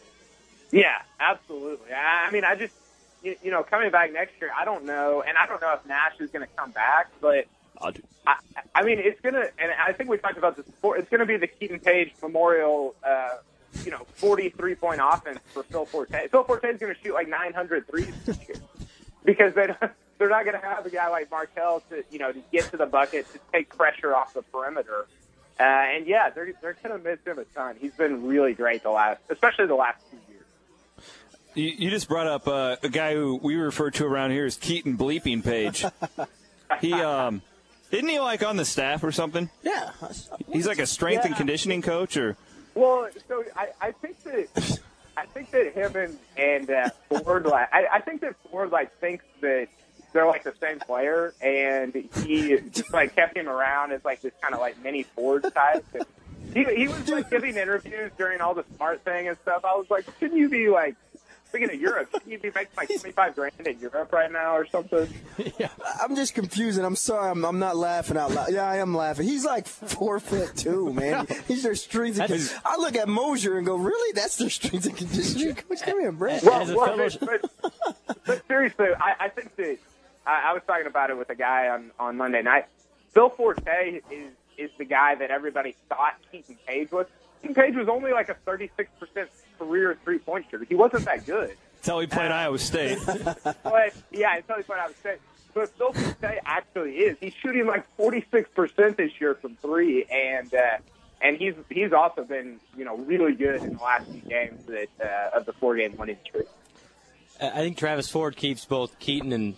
Yeah, absolutely. I, I mean, I just, you, you know, coming back next year, I don't know, and I don't know if Nash is going to come back, but I, I mean, it's going to, and I think we talked about this before, it's going to be the Keaton Page Memorial uh you know, forty-three point offense for Phil Forte. Phil Forte is going to shoot like nine hundred threes this year because they don't, they're not going to have a guy like Markel to, you know, to get to the bucket, to take pressure off the perimeter. Uh, and yeah, they're they're going to miss him a ton. He's been really great the last, especially the last two years. You, you just brought up uh, a guy who we refer to around here as Keaton Bleeping Page. he um, isn't he like on the staff or something? Yeah, he's like a strength yeah. and conditioning coach, or. Well, so I, I think that I think that him and and uh, Ford, like, I, I think that Ford like thinks that they're like the same player, and he just like kept him around as like this kind of like mini Ford type. And he he was like giving interviews during all the Smart thing and stuff. I was like, shouldn't you be like? Speaking of Europe, shouldn't you be making like twenty-five grand in Europe right now or something? Yeah. I'm just confused, and I'm sorry, I'm, I'm not laughing out loud. Yeah, I am laughing. He's like four foot two, man. He's their strength and conditioning. I look at Mosier and go, really? That's their strength and conditioning coach? Come here, Brent. Well, well but, but, but seriously, I, I think that I, I was talking about it with a guy on, on Monday night. Phil Forte is is the guy that everybody thought Keaton Page was. Keaton Page was only like a thirty-six percent career three-point shooter. He wasn't that good. Until he played uh, Iowa State. But, yeah, until he played Iowa State. But Phil Forte actually is. He's shooting like forty-six percent this year from three, and uh, and he's he's also been, you know, really good in the last few games that uh, of the four-game winning streak. I think Travis Ford keeps both Keaton and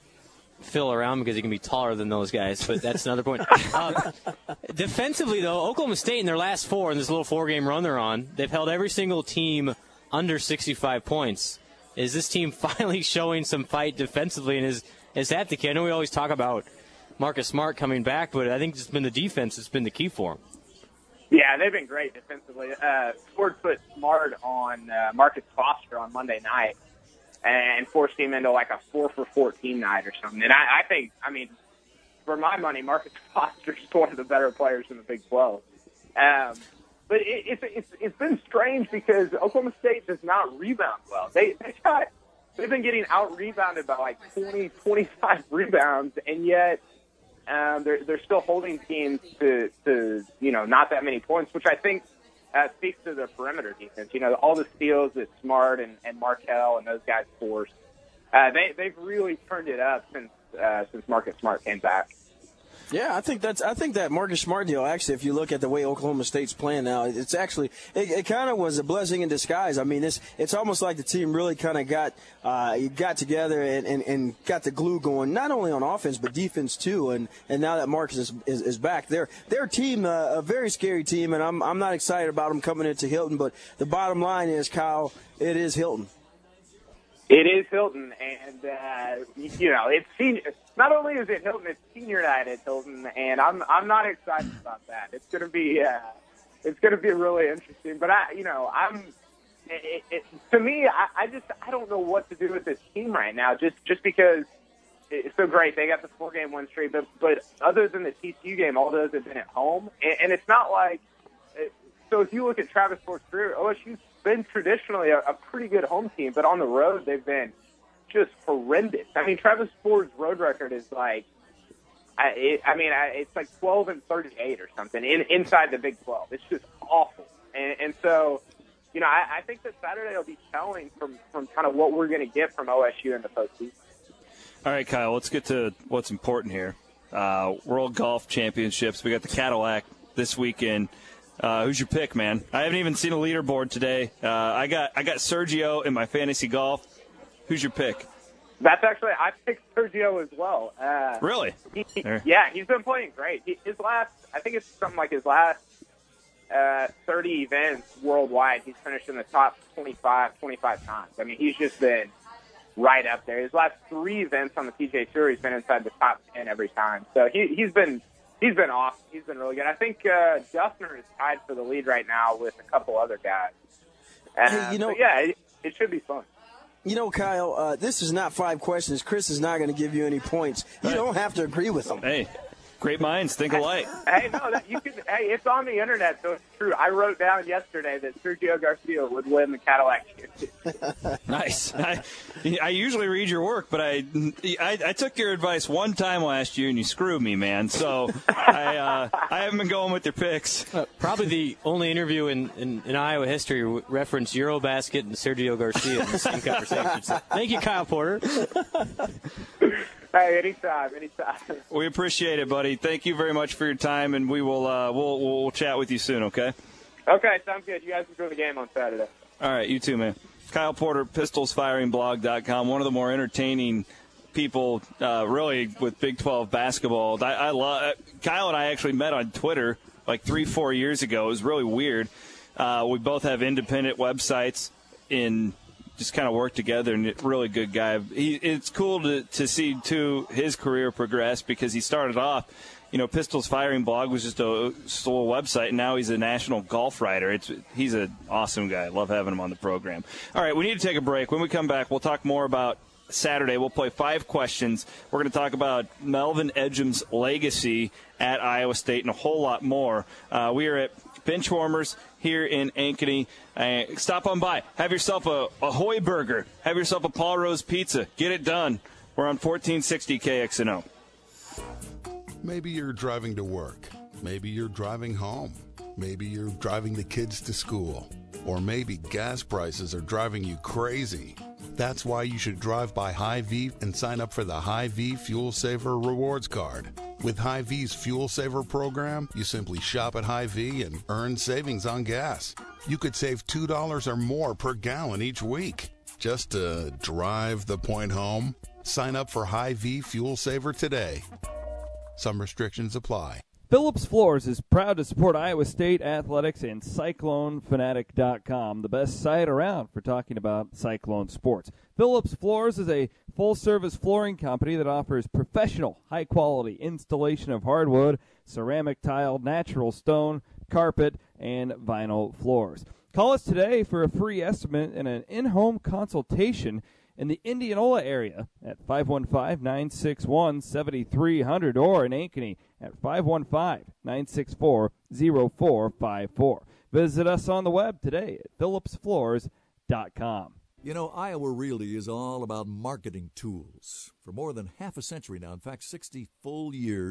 Phil around because he can be taller than those guys, but that's another point. Uh, defensively, though, Oklahoma State in their last four in this little four-game run they're on, they've held every single team under sixty-five points. Is this team finally showing some fight defensively, and is is that the key? I know we always talk about Marcus Smart coming back, but I think it's been the defense that's been the key for him. Yeah, they've been great defensively. Uh, Ford put Smart on uh, Marcus Foster on Monday night and forced him into like a four for fourteen night or something. And I, I think, I mean, for my money, Marcus Foster is one of the better players in the Big twelve. Um, but it, it's, it's it's been strange because Oklahoma State does not rebound well. They they got they've been getting out rebounded by like twenty, twenty-five rebounds, and yet uh, um, they're they're still holding teams to to you know not that many points, which I think uh, speaks to their perimeter defense. You know, all the steals that Smart and, and Markelle and those guys forced, uh, they they've really turned it up since uh, since Marcus Smart came back. Yeah, I think that's. I think that Marcus Smart deal. Actually, if you look at the way Oklahoma State's playing now, it's actually it, it kind of was a blessing in disguise. I mean, it's it's almost like the team really kind of got uh, got together and, and, and got the glue going, not only on offense but defense too. And, and now that Marcus is, is, is back, they're their team uh, a very scary team, and I'm I'm not excited about them coming into Hilton. But the bottom line is, Kyle, it is Hilton. It is Hilton, and uh, you know it's senior. Not only is it Hilton, it's senior night at Hilton, and I'm I'm not excited about that. It's going to be uh, it's going to be really interesting. But I, you know, I'm it, it, to me, I, I just I don't know what to do with this team right now. Just just because it's so great, they got the four game win streak, but but other than the T C U game, all those have been at home, and, and it's not like. So if you look at Travis Ford's career, O S U's been traditionally a, a pretty good home team, but on the road they've been just horrendous. I mean, Travis Ford's road record is like, I, it, I mean, I, it's like twelve and thirty-eight or something in, inside the Big twelve. It's just awful. And, and so, you know, I, I think that Saturday will be telling from, from kind of what we're going to get from O S U in the postseason. All right, Kyle, let's get to what's important here. Uh, World Golf Championships. We got the Cadillac this weekend. Uh, who's your pick, man? I haven't even seen a leaderboard today. Uh, I got I got Sergio in my fantasy golf. Who's your pick? That's actually I picked Sergio as well. Uh, really? He, he, yeah, he's been playing great. He, his last, I think it's something like his last uh, thirty events worldwide. He's finished in the top twenty-five, twenty-five times. I mean, he's just been right up there. His last three events on the P G A Tour, he's been inside the top ten every time. So he, he's been. He's been awesome. He's been really good. I think uh, Duffner is tied for the lead right now with a couple other guys. Uh, Hey, you know- so yeah, it, it should be fun. You know, Kyle, uh, this is not five questions. Chris is not going to give you any points. You don't have to agree with him. Hey, great minds think alike. Hey, no, that you can. Hey, it's on the internet, so it's true. I wrote down yesterday that Sergio Garcia would win the Cadillac Championship. Nice. I, I usually read your work, but I, I I took your advice one time last year, and you screwed me, man. So I uh, I haven't been going with your picks. Uh, probably the only interview in, in, in Iowa history to reference Eurobasket and Sergio Garcia in the same conversation. So, thank you, Kyle Porter. Hey, anytime, anytime. We appreciate it, buddy. Thank you very much for your time, and we will uh, we'll we'll chat with you soon. Okay. Okay, sounds good. You guys enjoy the game on Saturday. All right, you too, man. Kyle Porter, pistols firing blog dot com, one of the more entertaining people, uh, really, with Big twelve basketball. I, I love Kyle and I actually met on Twitter like three, four years ago. It was really weird. Uh, we both have independent websites in. Just kind of work together, and really good guy. He, it's cool to, to see, too, his career progress because he started off, you know, Pistols Firing Blog was just a, just a little website, and now he's a national golf writer. It's He's an awesome guy. Love having him on the program. All right, we need to take a break. When we come back, we'll talk more about Saturday. We'll play five questions. We're going to talk about Melvin Ejim's legacy at Iowa State and a whole lot more. Uh, we are at Benchwarmers here in Ankeny. Uh, stop on by. Have yourself a, a Hoy burger. Have yourself a Paul Rose pizza. Get it done. We're on fourteen sixty K X N O. Maybe you're driving to work. Maybe you're driving home. Maybe you're driving the kids to school. Or maybe gas prices are driving you crazy. That's why you should drive by Hy-Vee and sign up for the Hy-Vee Fuel Saver Rewards Card. With Hy-Vee's Fuel Saver program, you simply shop at Hy-Vee and earn savings on gas. You could save two dollars or more per gallon each week. Just to drive the point home, sign up for Hy-Vee Fuel Saver today. Some restrictions apply. Phillips Floors is proud to support Iowa State athletics and Cyclone Fanatic dot com, the best site around for talking about Cyclone sports. Phillips Floors is a full-service flooring company that offers professional, high-quality installation of hardwood, ceramic tile, natural stone, carpet, and vinyl floors. Call us today for a free estimate and an in-home consultation in the Indianola area at five one five, nine six one, seven three zero zero or in Ankeny at five one five, nine six four, zero four five four. Visit us on the web today at Phillips Floors dot com. You know, Iowa Realty is all about marketing tools. For more than half a century now, in fact, sixty full years,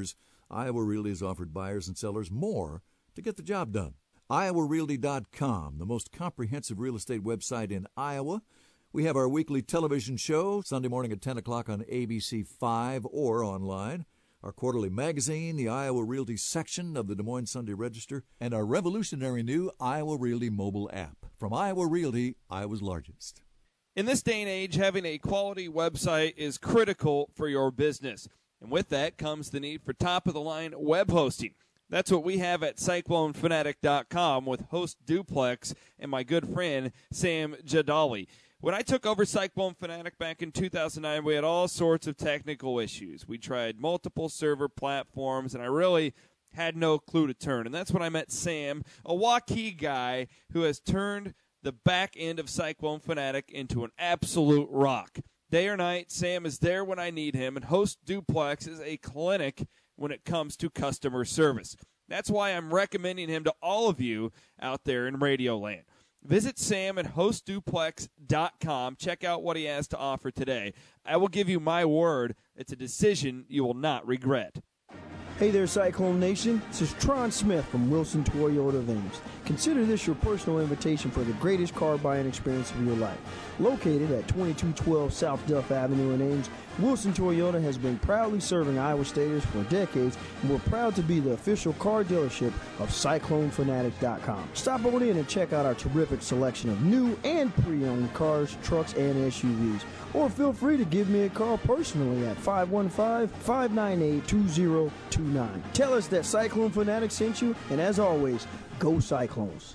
Iowa Realty has offered buyers and sellers more to get the job done. Iowa Realty dot com, the most comprehensive real estate website in Iowa. We have our weekly television show, Sunday morning at ten o'clock on A B C five or online. Our quarterly magazine, the Iowa Realty section of the Des Moines Sunday Register, and our revolutionary new Iowa Realty mobile app. From Iowa Realty, Iowa's largest. In this day and age, having a quality website is critical for your business. And with that comes the need for top-of-the-line web hosting. That's what we have at Cyclone Fanatic dot com with Host Duplex and my good friend Sam Jadali. When I took over Cyclone Fanatic back in two thousand nine, we had all sorts of technical issues. We tried multiple server platforms, and I really had no clue to turn. And that's when I met Sam, a Waukee guy who has turned the back end of Cyclone Fanatic into an absolute rock. Day or night, Sam is there when I need him, and Host Duplex is a clinic when it comes to customer service. That's why I'm recommending him to all of you out there in Radio Land. Visit Sam at host duplex dot com. Check out what he has to offer today. I will give you my word, it's a decision you will not regret. Hey there, Cyclone Nation. This is Tron Smith from Wilson Toyota of Ames. Consider this your personal invitation for the greatest car buying experience of your life. Located at twenty-two twelve South Duff Avenue in Ames, Wilson Toyota has been proudly serving Iowa Staters for decades, and we're proud to be the official car dealership of Cyclone Fanatic dot com. Stop on in and check out our terrific selection of new and pre-owned cars, trucks, and S U Vs. Or feel free to give me a call personally at five one five, five nine eight, two zero two nine. Tell us that Cyclone Fanatic sent you, and as always, go Cyclones.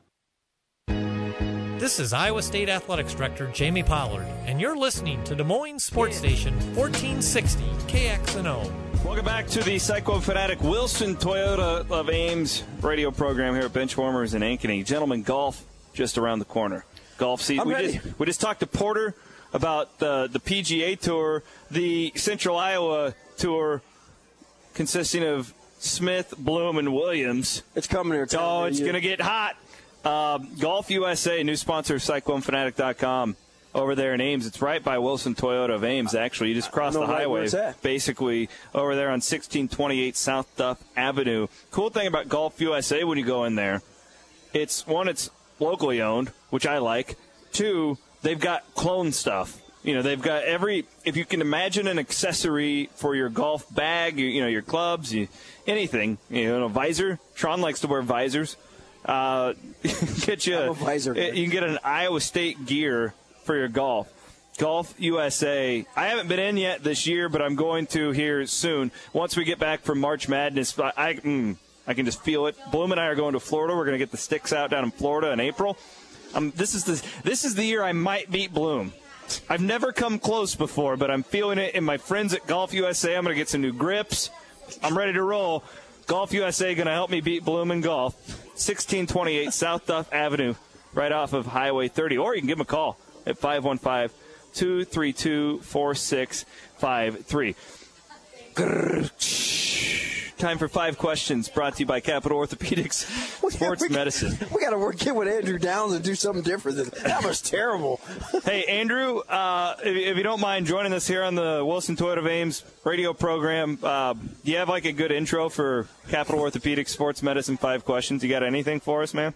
This is Iowa State Athletics Director Jamie Pollard, and you're listening to Des Moines Sports Station fourteen sixty K X N O. Welcome back to the Cyclone Fanatic Wilson Toyota of Ames radio program here at Benchwarmers in Ankeny. Gentlemen, golf just around the corner. Golf season. We just, we just talked to Porter about the, the P G A Tour, the Central Iowa Tour consisting of Smith, Bloom, and Williams. It's coming here. Oh, it's going to get hot. Uh, Golf U S A, new sponsor of Cyclone Fanatic dot com over there in Ames. It's right by Wilson Toyota of Ames, actually. You just cross the highway, basically, over there on sixteen twenty-eight South Duff Avenue. Cool thing about Golf U S A when you go in there, it's, one, it's locally owned, which I like. Two, they've got clone stuff. You know, they've got every, if you can imagine an accessory for your golf bag, you, you know, your clubs, you, anything, you know, a visor. Tron likes to wear visors. Uh, get you, I'm a visor. You can get an Iowa State gear for your golf. Golf U S A. I haven't been in yet this year, but I'm going to here soon. Once we get back from March Madness, I, I, mm, I can just feel it. Bloom and I are going to Florida. We're going to get the sticks out down in Florida in April. Um, this is the this is the year I might beat Bloom. I've never come close before, but I'm feeling it. And my friends at Golf U S A, I'm going to get some new grips. I'm ready to roll. Golf U S A going to help me beat Bloom in golf. sixteen twenty-eight South Duff Avenue, right off of Highway thirty. Or you can give them a call at five one five, two three two, four six five three. Time for five questions, brought to you by Capital Orthopedics Sports we, Medicine. We got to work in with Andrew Downs and do something different. Than, that was terrible. Hey, Andrew, uh, if, if you don't mind joining us here on the Wilson Toyota of Ames radio program, uh, do you have like a good intro for Capital Orthopedics Sports Medicine? Five questions. You got anything for us, man?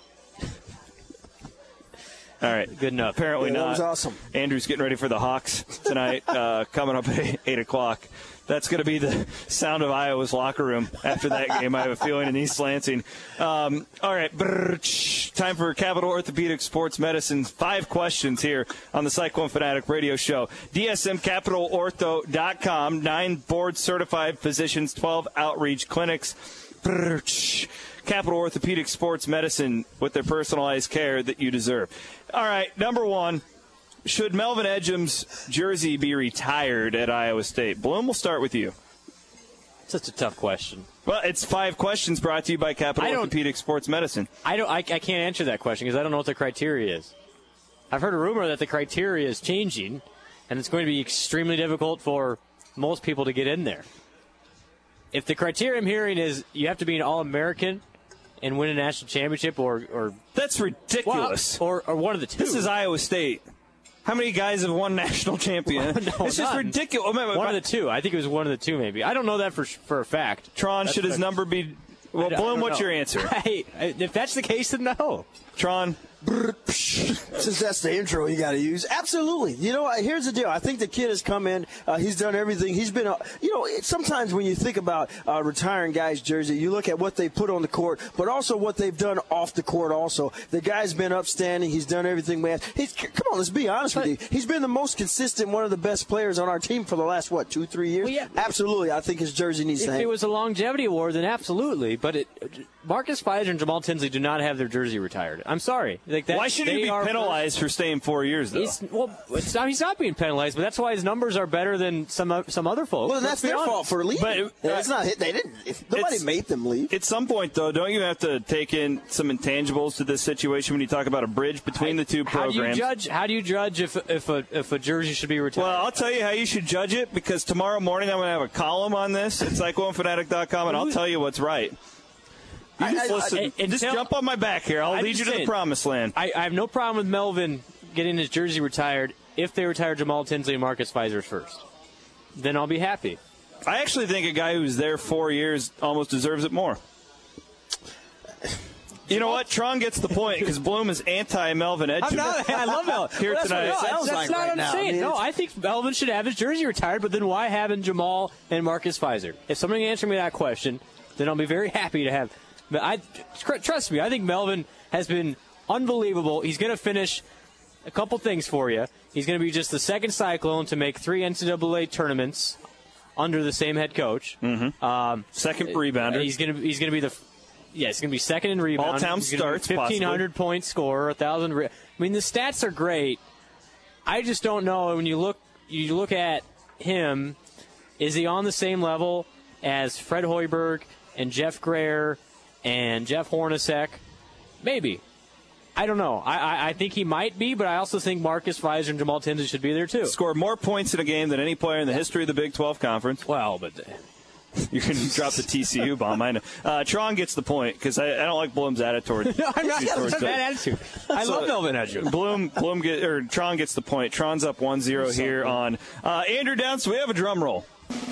All right. Good enough. Apparently yeah, not. That was awesome. Andrew's getting ready for the Hawks tonight, uh, coming up at eight o'clock. That's going to be the sound of Iowa's locker room after that game, I have a feeling, in East Lansing. Um, all right. Time for Capital Orthopedic Sports Medicine. Five questions here on the Cyclone Fanatic radio show. D S M Capital Ortho dot com. Nine board-certified physicians, twelve outreach clinics. Capital Orthopedic Sports Medicine with their personalized care that you deserve. All right. Number one. Should Melvin Ejim's jersey be retired at Iowa State? Bloom, we'll start with you. Such a tough question. Well, it's five questions brought to you by Capital Orthopedic Sports Medicine. I don't. I, I can't answer that question because I don't know what the criteria is. I've heard a rumor that the criteria is changing, and it's going to be extremely difficult for most people to get in there. If the criteria I'm hearing is you have to be an All-American and win a national championship, or, or that's ridiculous, well, or, or one of the two. This is Iowa State. How many guys have won national champion? No, This is none. ridiculous. One of the two. I think it was one of the two, maybe. I don't know that for for a fact. Tron, That's should his what I- number be? Well, I don't- I Bloom, don't what's know. your answer? Hey, if that's the case, then no. Tron. Since that's the intro you got to use. Absolutely. You know, here's the deal. I think the kid has come in. Uh, he's done everything. He's been, uh, you know, it, sometimes when you think about uh, retiring guys' jersey, you look at what they put on the court, but also what they've done off the court also. The guy's been upstanding. He's done everything, man. He's, come on, let's be honest with you. He's been the most consistent, one of the best players on our team for the last, what, two, three years? Well, yeah. Absolutely. I think his jersey needs If to hang. it was a longevity award, then absolutely. But it, Marcus Pfizer and Jamal Tinsley do not have their jersey retired. I'm sorry. Like that, Why should he they be are penalized for staying four years, though? He's, well, it's not, he's not being penalized, but that's why his numbers are better than some o- some other folks. Well, then that's Let's be their honest. fault for leaving. But, uh, Yeah, it's not. They didn't. If nobody It's- made them leave. At some point, though, don't you have to take in some intangibles to this situation when you talk about a bridge between the two How do programs? you judge? How do you judge if if a if a jersey should be retired? Well, I'll tell you how you should judge it, because tomorrow morning I'm going to have a column on this at cyclone fanatic dot com, and I'll tell you what's right. You I- just I- listen. I- just until- jump on my back here. I'll I'm lead you just to the saying, promised land. I, I have no problem with Melvin getting his jersey retired if they retire Jamal Tinsley and Marcus Pfizer first. Then I'll be happy. I actually think a guy who's there four years almost deserves it more. You know what? Tron gets the point because Bloom is anti-Melvin Edge. I'm not. I love Melvin. Here Well, that's tonight. What it sounds that's like not right what I'm now. saying. I mean, no, it's- I think Melvin should have his jersey retired, but then why haven't Jamal and Marcus Pfizer? If somebody can answer me that question, then I'll be very happy to have. But I tr- trust me. I think Melvin has been unbelievable. He's going to finish a couple things for you. He's going to be just the second Cyclone to make three N C double A tournaments under the same head coach. Mm-hmm. Um, Second rebounder. He's going to he's going to be the yeah, he's going to be second in rebound. All-time He's gonna be starts, fifteen hundred point scorer, one thousand. Re- I mean, the stats are great. I just don't know when you look you look at him, is he on the same level as Fred Hoiberg and Jeff Grayer and Jeff Hornacek? Maybe. I don't know. I, I, I think he might be, but I also think Marcus Pfizer and Jamal Tinsley should be there too. Scored more points in a game than any player in the history of the Big twelve Conference. Well, but you're going to drop the T C U bomb. I know. Uh, Tron gets the point because I, I don't like Bloom's attitude. No, I'm not. towards That's a the- bad attitude. I So, love Melvin Edger. Bloom, Bloom get, or Tron gets the point. Tron's up one zero here on uh, Andrew Downs. We have a drum roll.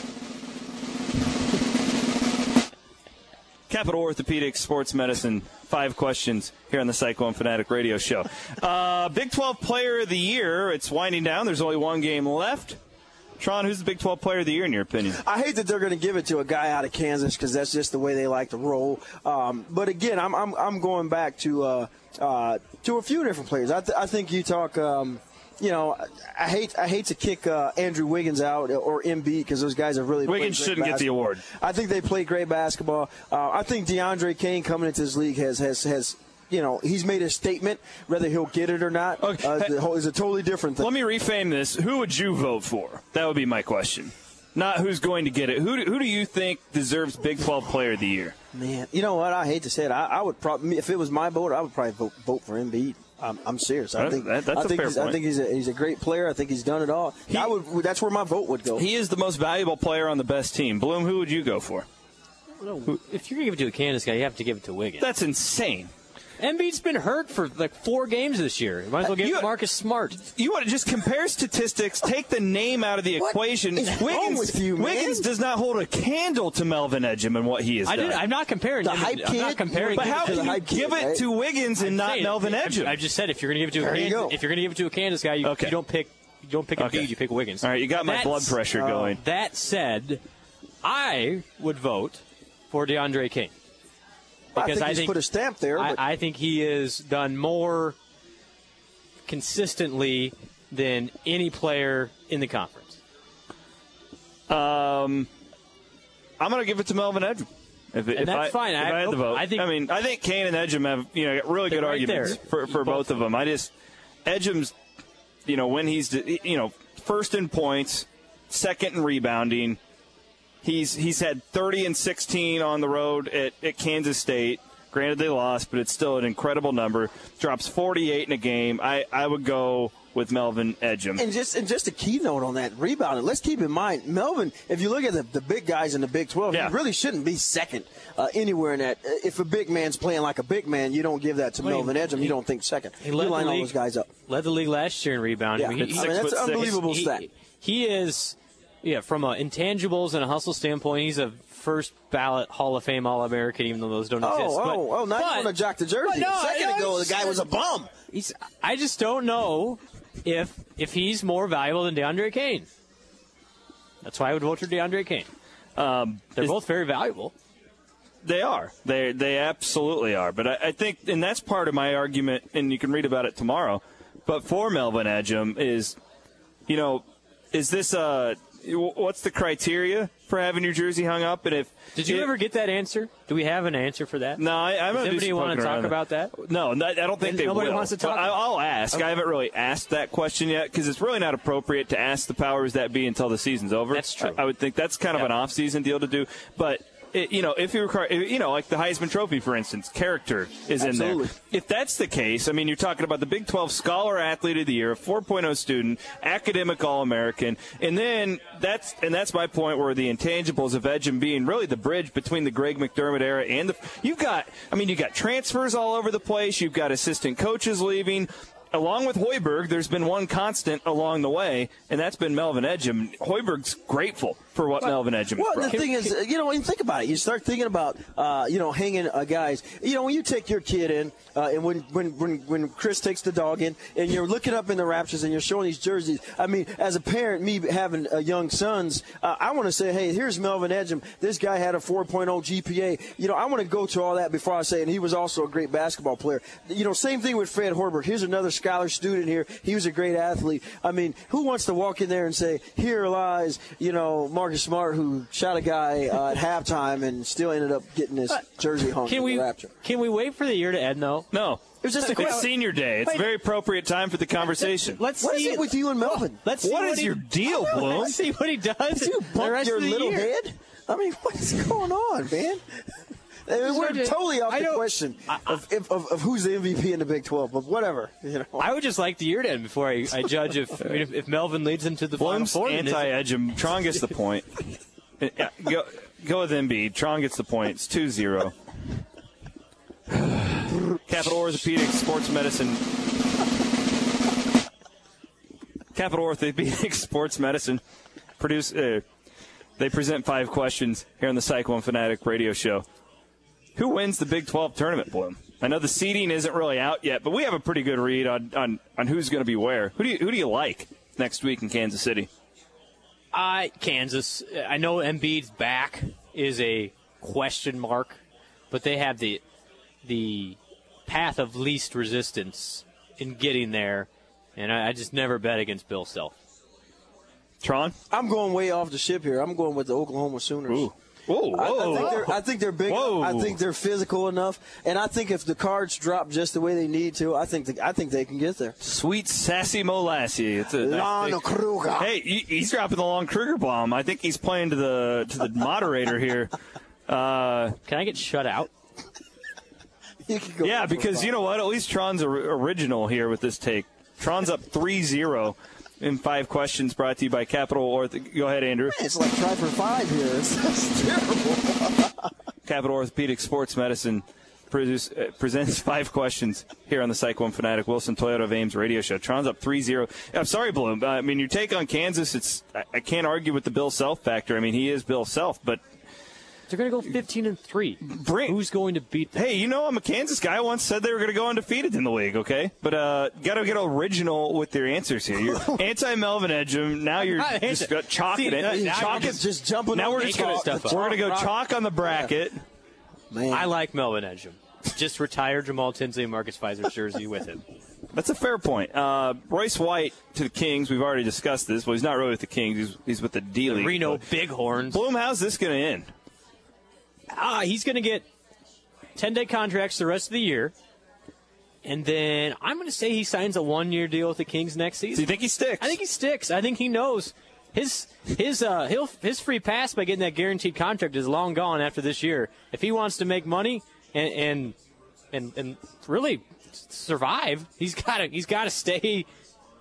Capital Orthopedic Sports Medicine. Five questions here on the Cyclone Fanatic Radio Show. Uh, Big twelve Player of the Year. It's winding down. There's only one game left. Tron, who's the Big twelve Player of the Year in your opinion? I hate that they're going to give it to a guy out of Kansas because that's just the way they like to roll. Um, but again, I'm I'm I'm going back to uh, uh, to a few different players. I, th- I think you talk. Um, you know, I hate I hate to kick uh, Andrew Wiggins out or Embiid because those guys have really played Wiggins great shouldn't get the basketball. award. I think they play great basketball. Uh, I think DeAndre Kane coming into this league has has has. You know, he's made a statement. Whether he'll get it or not Okay. uh, is, a, is a totally different thing. Let me reframe this. Who would you vote for? That would be my question. Not who's going to get it. Who do, who do you think deserves Big twelve Player of the Year? Man, you know what? I hate to say it. I, I would probably, if it was my vote, I would probably vote, vote for Embiid. I'm, I'm serious. I That- think that- that's I a think fair he's, I point. think he's a, he's a great player. I think he's done it all. I would. That's where my vote would go. He is the most valuable player on the best team. Bloom, who would you go for? If you're going to give it to a Kansas guy, you have to give it to Wiggins. That's insane. Embiid's been hurt for like four games this year. You might as well give You- it to Marcus Smart. You want to just compare statistics, take the name out of the What equation. is wrong Wiggins, with you, man? Wiggins does not hold a candle to Melvin Edgem and what he has I done. did, I'm not comparing. The him- hype I'm not kid? comparing. but him how to can the you hype give kid, it right? to Wiggins and I'm not saying, Melvin I- Edgem? I just said if you're going to give it to a There you Kansas, go. if you're going to give it to a Kansas guy, you, Okay. you don't pick. You don't pick Okay. Embiid. You pick Wiggins. All right, you got my That's- blood pressure going. That said, I would vote for DeAndre King I because think I he's think put a stamp there. I, But I think he has done more consistently than any player in the conference. Um, I'm going to give it to Melvin Edgem. If, if that's I, fine. If I- I, had the vote, I think- I mean, I think Kane and Edgem have you know really They're good right arguments there. for, for both of them. I just Edgem's, you know, when he's you know first in points, second in rebounding. He's he's had thirty and sixteen on the road at, at Kansas State. Granted, they lost, but it's still an incredible number. Drops forty-eight in a game. I, I would go with Melvin Edgem. And just and just a keynote on that rebounding. Let's keep in mind, Melvin, if you look at the, the big guys in the Big twelve, yeah. he really shouldn't be second uh, anywhere in that. If a big man's playing like a big man, you don't give that to well, Melvin Edgem. He, you don't think second. He led you line the league, all those guys up. Led the league last year in rebounding. Yeah. I mean, he, I mean, that's an unbelievable he, stat. He, he is, yeah, from a intangibles and a hustle standpoint, he's a first ballot Hall of Fame All-American, even though those don't oh, exist. Oh, but, oh, oh, now but, you want to jock the jersey. No, a second no, ago, the guy was a bum. He's, I just don't know if if he's more valuable than DeAndre Kane. That's why I would vote for DeAndre Kane. Um, They're both very valuable. They are. They they absolutely are. But I, I think, and that's part of my argument, and you can read about it tomorrow, but for Melvin Edgem is, you know, is this a – what's the criteria for having your jersey hung up? And if did you it, ever get that answer? Do we have an answer for that? No, I, I'm Does anybody want to talk about that? No, I don't think and they nobody will. wants to talk. I, I'll ask. Okay. I haven't really asked that question yet because it's really not appropriate to ask the powers that be until the season's over. That's true. I, I would think that's kind of yeah. an off-season deal to do, but. It, you know, if you require, you know, like the Heisman Trophy, for instance, character is Absolutely. in there. If that's the case, I mean, you're talking about the Big twelve Scholar Athlete of the Year, a four point oh student, academic All-American, and then that's and that's my point where the intangibles of Edgem being really the bridge between the Greg McDermott era and the you've got, I mean, you got transfers all over the place, you've got assistant coaches leaving. Along with Hoiberg, there's been one constant along the way, and that's been Melvin Edgem. Hoiberg's grateful for what well, Melvin Edgem Well, brought. the thing is, you know, and think about it. You start thinking about, uh, you know, hanging uh, guys. You know, when you take your kid in, uh, and when, when when when Chris takes the dog in, and you're looking up in the Raptors and you're showing these jerseys. I mean, as a parent, me having uh, young sons, uh, I want to say, hey, here's Melvin Edgem. This guy had a four point oh G P A. You know, I want to go to all that before I say, and he was also a great basketball player. You know, same thing with Fred Hoiberg. Here's another scholar student here. He was a great athlete. I mean, who wants to walk in there and say, here lies, you know, Marcus Smart, who shot a guy uh, at halftime and still ended up getting his jersey hung can in we, the Raptor. Can we wait for the year to end, though? No. It was just a quick, it's senior day. It's Wait. a very appropriate time for the conversation. Let's what see is it with you and Melvin? Let's see what, what is he, your deal, Bloom? Let's see what he does. Did you the bump rest your of the little year. head? I mean, what's going on, man? I mean, we're to, totally off I the question I, of, of, of who's the M V P in the Big twelve, but whatever. You know, I would just like the year to end before I, I judge if, I mean, if if Melvin leads him to the Bloom's Final Four. anti-Edgem. Tron gets the point. Yeah, go, go with Embiid. Tron gets the point. It's two zero. Capital Orthopedic Sports Medicine. Capital Orthopedic Sports Medicine. Produce. Uh, they present five questions here on the Cyclone Fanatic radio show. Who wins the Big twelve tournament, Bloom? I know the seeding isn't really out yet, but we have a pretty good read on, on, on who's going to be where. Who do you who do you like next week in Kansas City? Uh, Kansas. I know Embiid's back is a question mark, but they have the the path of least resistance in getting there, and I, I just never bet against Bill Self. Tron? I'm going way off the ship here. I'm going with the Oklahoma Sooners. Ooh. Whoa, whoa, I, I, think whoa. they're, I think they're big. Whoa. I think they're physical enough, and I think if the cards drop just the way they need to, I think the, I think they can get there. Sweet sassy molassie. It's a Lon Kruger. Hey, he, he's dropping the Lon Kruger bomb. I think he's playing to the to the moderator here. Uh, Can I get shut out? You can go yeah, because you know what? At least Tron's or, original here with this take. Tron's up three zero. In five questions brought to you by Capital Orth. Go ahead, Andrew. It's like try for five here. It's, it's terrible. Capital Orthopedic Sports Medicine produce, uh, presents five questions here on the Cyclone Fanatic Wilson Toyota of Ames radio show. Tron's up three zero. I'm sorry, Bloom. Uh, I mean, your take on Kansas, it's I, I can't argue with the Bill Self factor. I mean, he is Bill Self, but they're going to go fifteen and three. Bring, Who's going to beat them? Hey, you know, I'm a Kansas guy. I once said they were going to go undefeated in the league, okay? But uh, got to get original with their answers here. You're anti-Melvin Edgem. Now you're just uh, chalking it. See, chalk just, just jumping now we're the just chalk, gonna, the we're going to go rock. chalk on the bracket. Man. I like Melvin Edgem. Just retire Jamal Tinsley and Marcus Pfizer's jersey with him. That's a fair point. Uh, Royce White to the Kings. We've already discussed this. Well, he's not really with the Kings. He's, he's with the D League. Reno Bighorns. Bloom, how's this going to end? Ah, he's going to get ten-day contracts the rest of the year. And then I'm going to say he signs a one-year deal with the Kings next season. So you think he sticks? I think he sticks. I think he knows his his uh he'll, his free pass by getting that guaranteed contract is long gone after this year. If he wants to make money and and and, and really survive, he's got to he's got to stay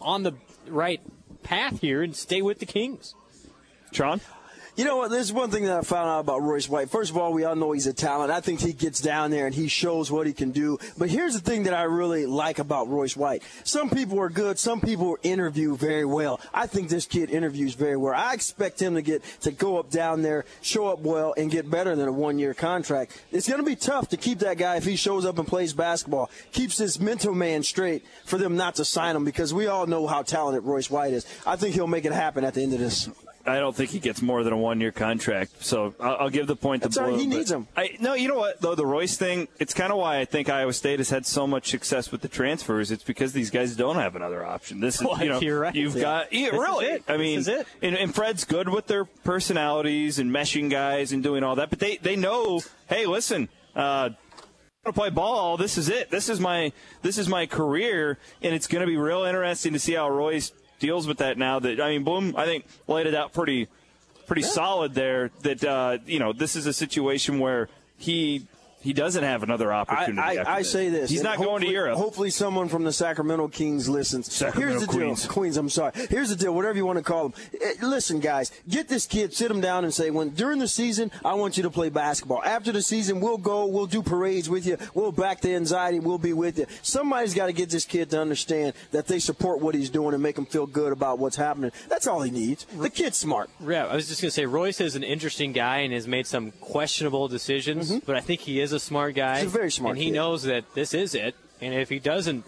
on the right path here and stay with the Kings. Tron? You know what? There's one thing that I found out about Royce White. First of all, we all know he's a talent. I think he gets down there and he shows what he can do. But here's the thing that I really like about Royce White. Some people are good. Some people interview very well. I think this kid interviews very well. I expect him to get to go up down there, show up well, and get better than a one-year contract. It's going to be tough to keep that guy if he shows up and plays basketball, keeps his mental man straight for them not to sign him, because we all know how talented Royce White is. I think he'll make it happen at the end of this. I don't think he gets more than a one-year contract, so I'll, I'll give the point to That's all Blue. right, he needs him. I, no, you know what, though, the Royce thing, it's kind of why I think Iowa State has had so much success with the transfers. It's because these guys don't have another option. This is, Well, you know, you're right. you've Yeah. got, yeah, This really. is it. I mean, This is it. And, and Fred's good with their personalities and meshing guys and doing all that, but they, they know, hey, listen, uh, to play ball. This is it. This is my this is my career, and it's going to be real interesting to see how Royce deals with that now. That I mean, Bloom, I think laid it out pretty pretty yeah. solid there. That uh, you know, this is a situation where he he doesn't have another opportunity. I, I, I say this. He's not going to Europe. Hopefully someone from the Sacramento Kings listens. Sacramento Here's the Queens. deal. Queens, I'm sorry. Here's the deal, whatever you want to call them. Listen, guys, get this kid, sit him down and say, when during the season, I want you to play basketball. After the season, we'll go, we'll do parades with you, we'll back the anxiety, we'll be with you. Somebody's got to get this kid to understand that they support what he's doing and make him feel good about what's happening. That's all he needs. The kid's smart. Yeah, I was just going to say, Royce is an interesting guy and has made some questionable decisions, mm-hmm. but I think he is a smart guy. He's a very smart And he kid. knows that this is it. And if he doesn't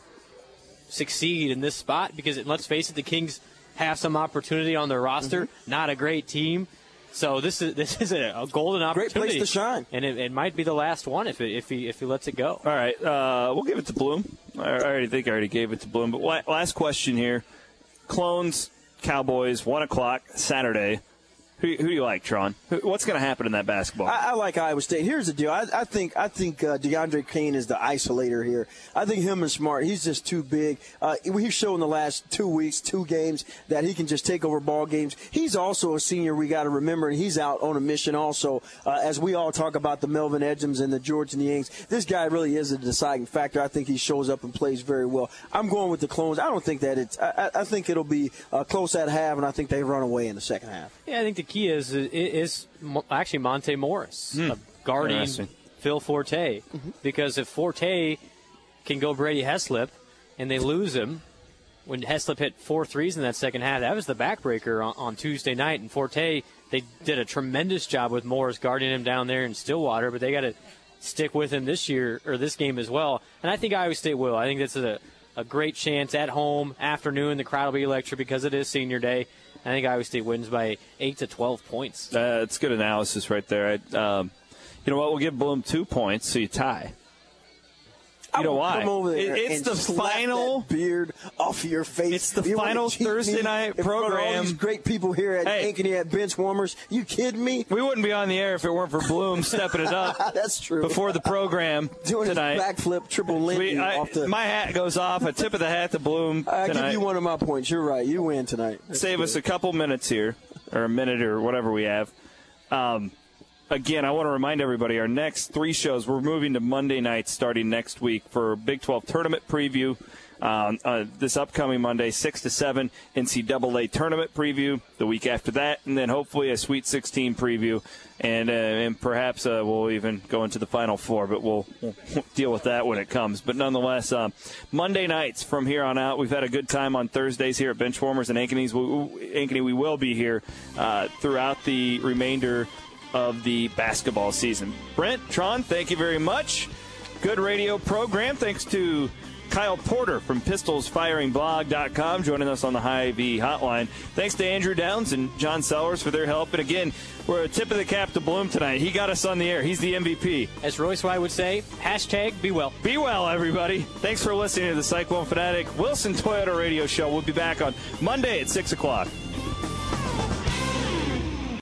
succeed in this spot, because it, let's face it, the Kings have some opportunity on their roster, mm-hmm. not a great team. So this is this is a, a golden opportunity. Great place to shine. And it, it might be the last one if it, if he if he lets it go. All right, uh, we'll give it to Bloom. I already think I already gave it to Bloom. But last question here: Clones, Cowboys, one o'clock Saturday. Who, who do you like, Tron? Who, what's going to happen in that basketball? I, I like Iowa State. Here's the deal. I, I think I think uh, DeAndre Kane is the isolator here. I think him is smart. He's just too big. Uh, he's shown the last two weeks, two games, that he can just take over ball games. He's also a senior. We got to remember, and he's out on a mission also. Uh, as we all talk about the Melvin Edgems and the George Niangs, this guy really is a deciding factor. I think he shows up and plays very well. I'm going with the Clones. I don't think that it's. I, I think it'll be uh, close at half, and I think they run away in the second half. Yeah, I think the key is is actually Monte Morris Hmm. uh, guarding Interesting. Phil Forte, Mm-hmm. because if Forte can go Brady Heslip and they lose him, when Heslip hit four threes in that second half, that was the backbreaker on, on Tuesday night. And Forte, they did a tremendous job with Morris guarding him down there in Stillwater, but they got to stick with him this year or this game as well. And I think Iowa State will. I think that's a, a great chance at home, afternoon. The crowd will be electric because it is senior day. I think Iowa State wins by eight to twelve points. Uh, it's good analysis right there. I, um, you know what? We'll give Bloom two points, so you tie. You I know will why? come over there It- it's and the slap final that beard off your face. It's the You wanna final cheat Thursday me night in front of all program. these great people here at Hey. Ankeny at Bench Warmers. You kidding me? We wouldn't be on the air if it weren't for Bloom stepping it up. That's true. Before the program Doing tonight. his backflip, triple landing We, I, off the. my hat goes off. A tip of the hat to Bloom I tonight. give you one of my points. You're right. You win tonight. That's Save good. us a couple minutes here, or a minute, or whatever we have. Um, again, I want to remind everybody, our next three shows, we're moving to Monday nights starting next week for Big twelve tournament preview. Um, uh, this upcoming Monday, six to seven, N C double A tournament preview the week after that, and then hopefully a Sweet sixteen preview, and uh, and perhaps uh, we'll even go into the Final Four, but we'll, we'll deal with that when it comes. But nonetheless, um, Monday nights from here on out, we've had a good time on Thursdays here at Benchwarmers and Ankeny's. We, Ankeny, we will be here uh, throughout the remainder of the basketball season. Brent, Tron, thank you very much. Good radio program. Thanks to Kyle Porter from pistols firing blog dot com joining us on the Hy-Vee hotline. Thanks to Andrew Downs and John Sellers for their help. And again, we're a tip of the cap to Bloom tonight. He got us on the air. He's the M V P. As Royce White would say, hashtag be well. Be well, everybody. Thanks for listening to the Cyclone Fanatic Wilson Toyota Radio Show. We'll be back on Monday at six o'clock.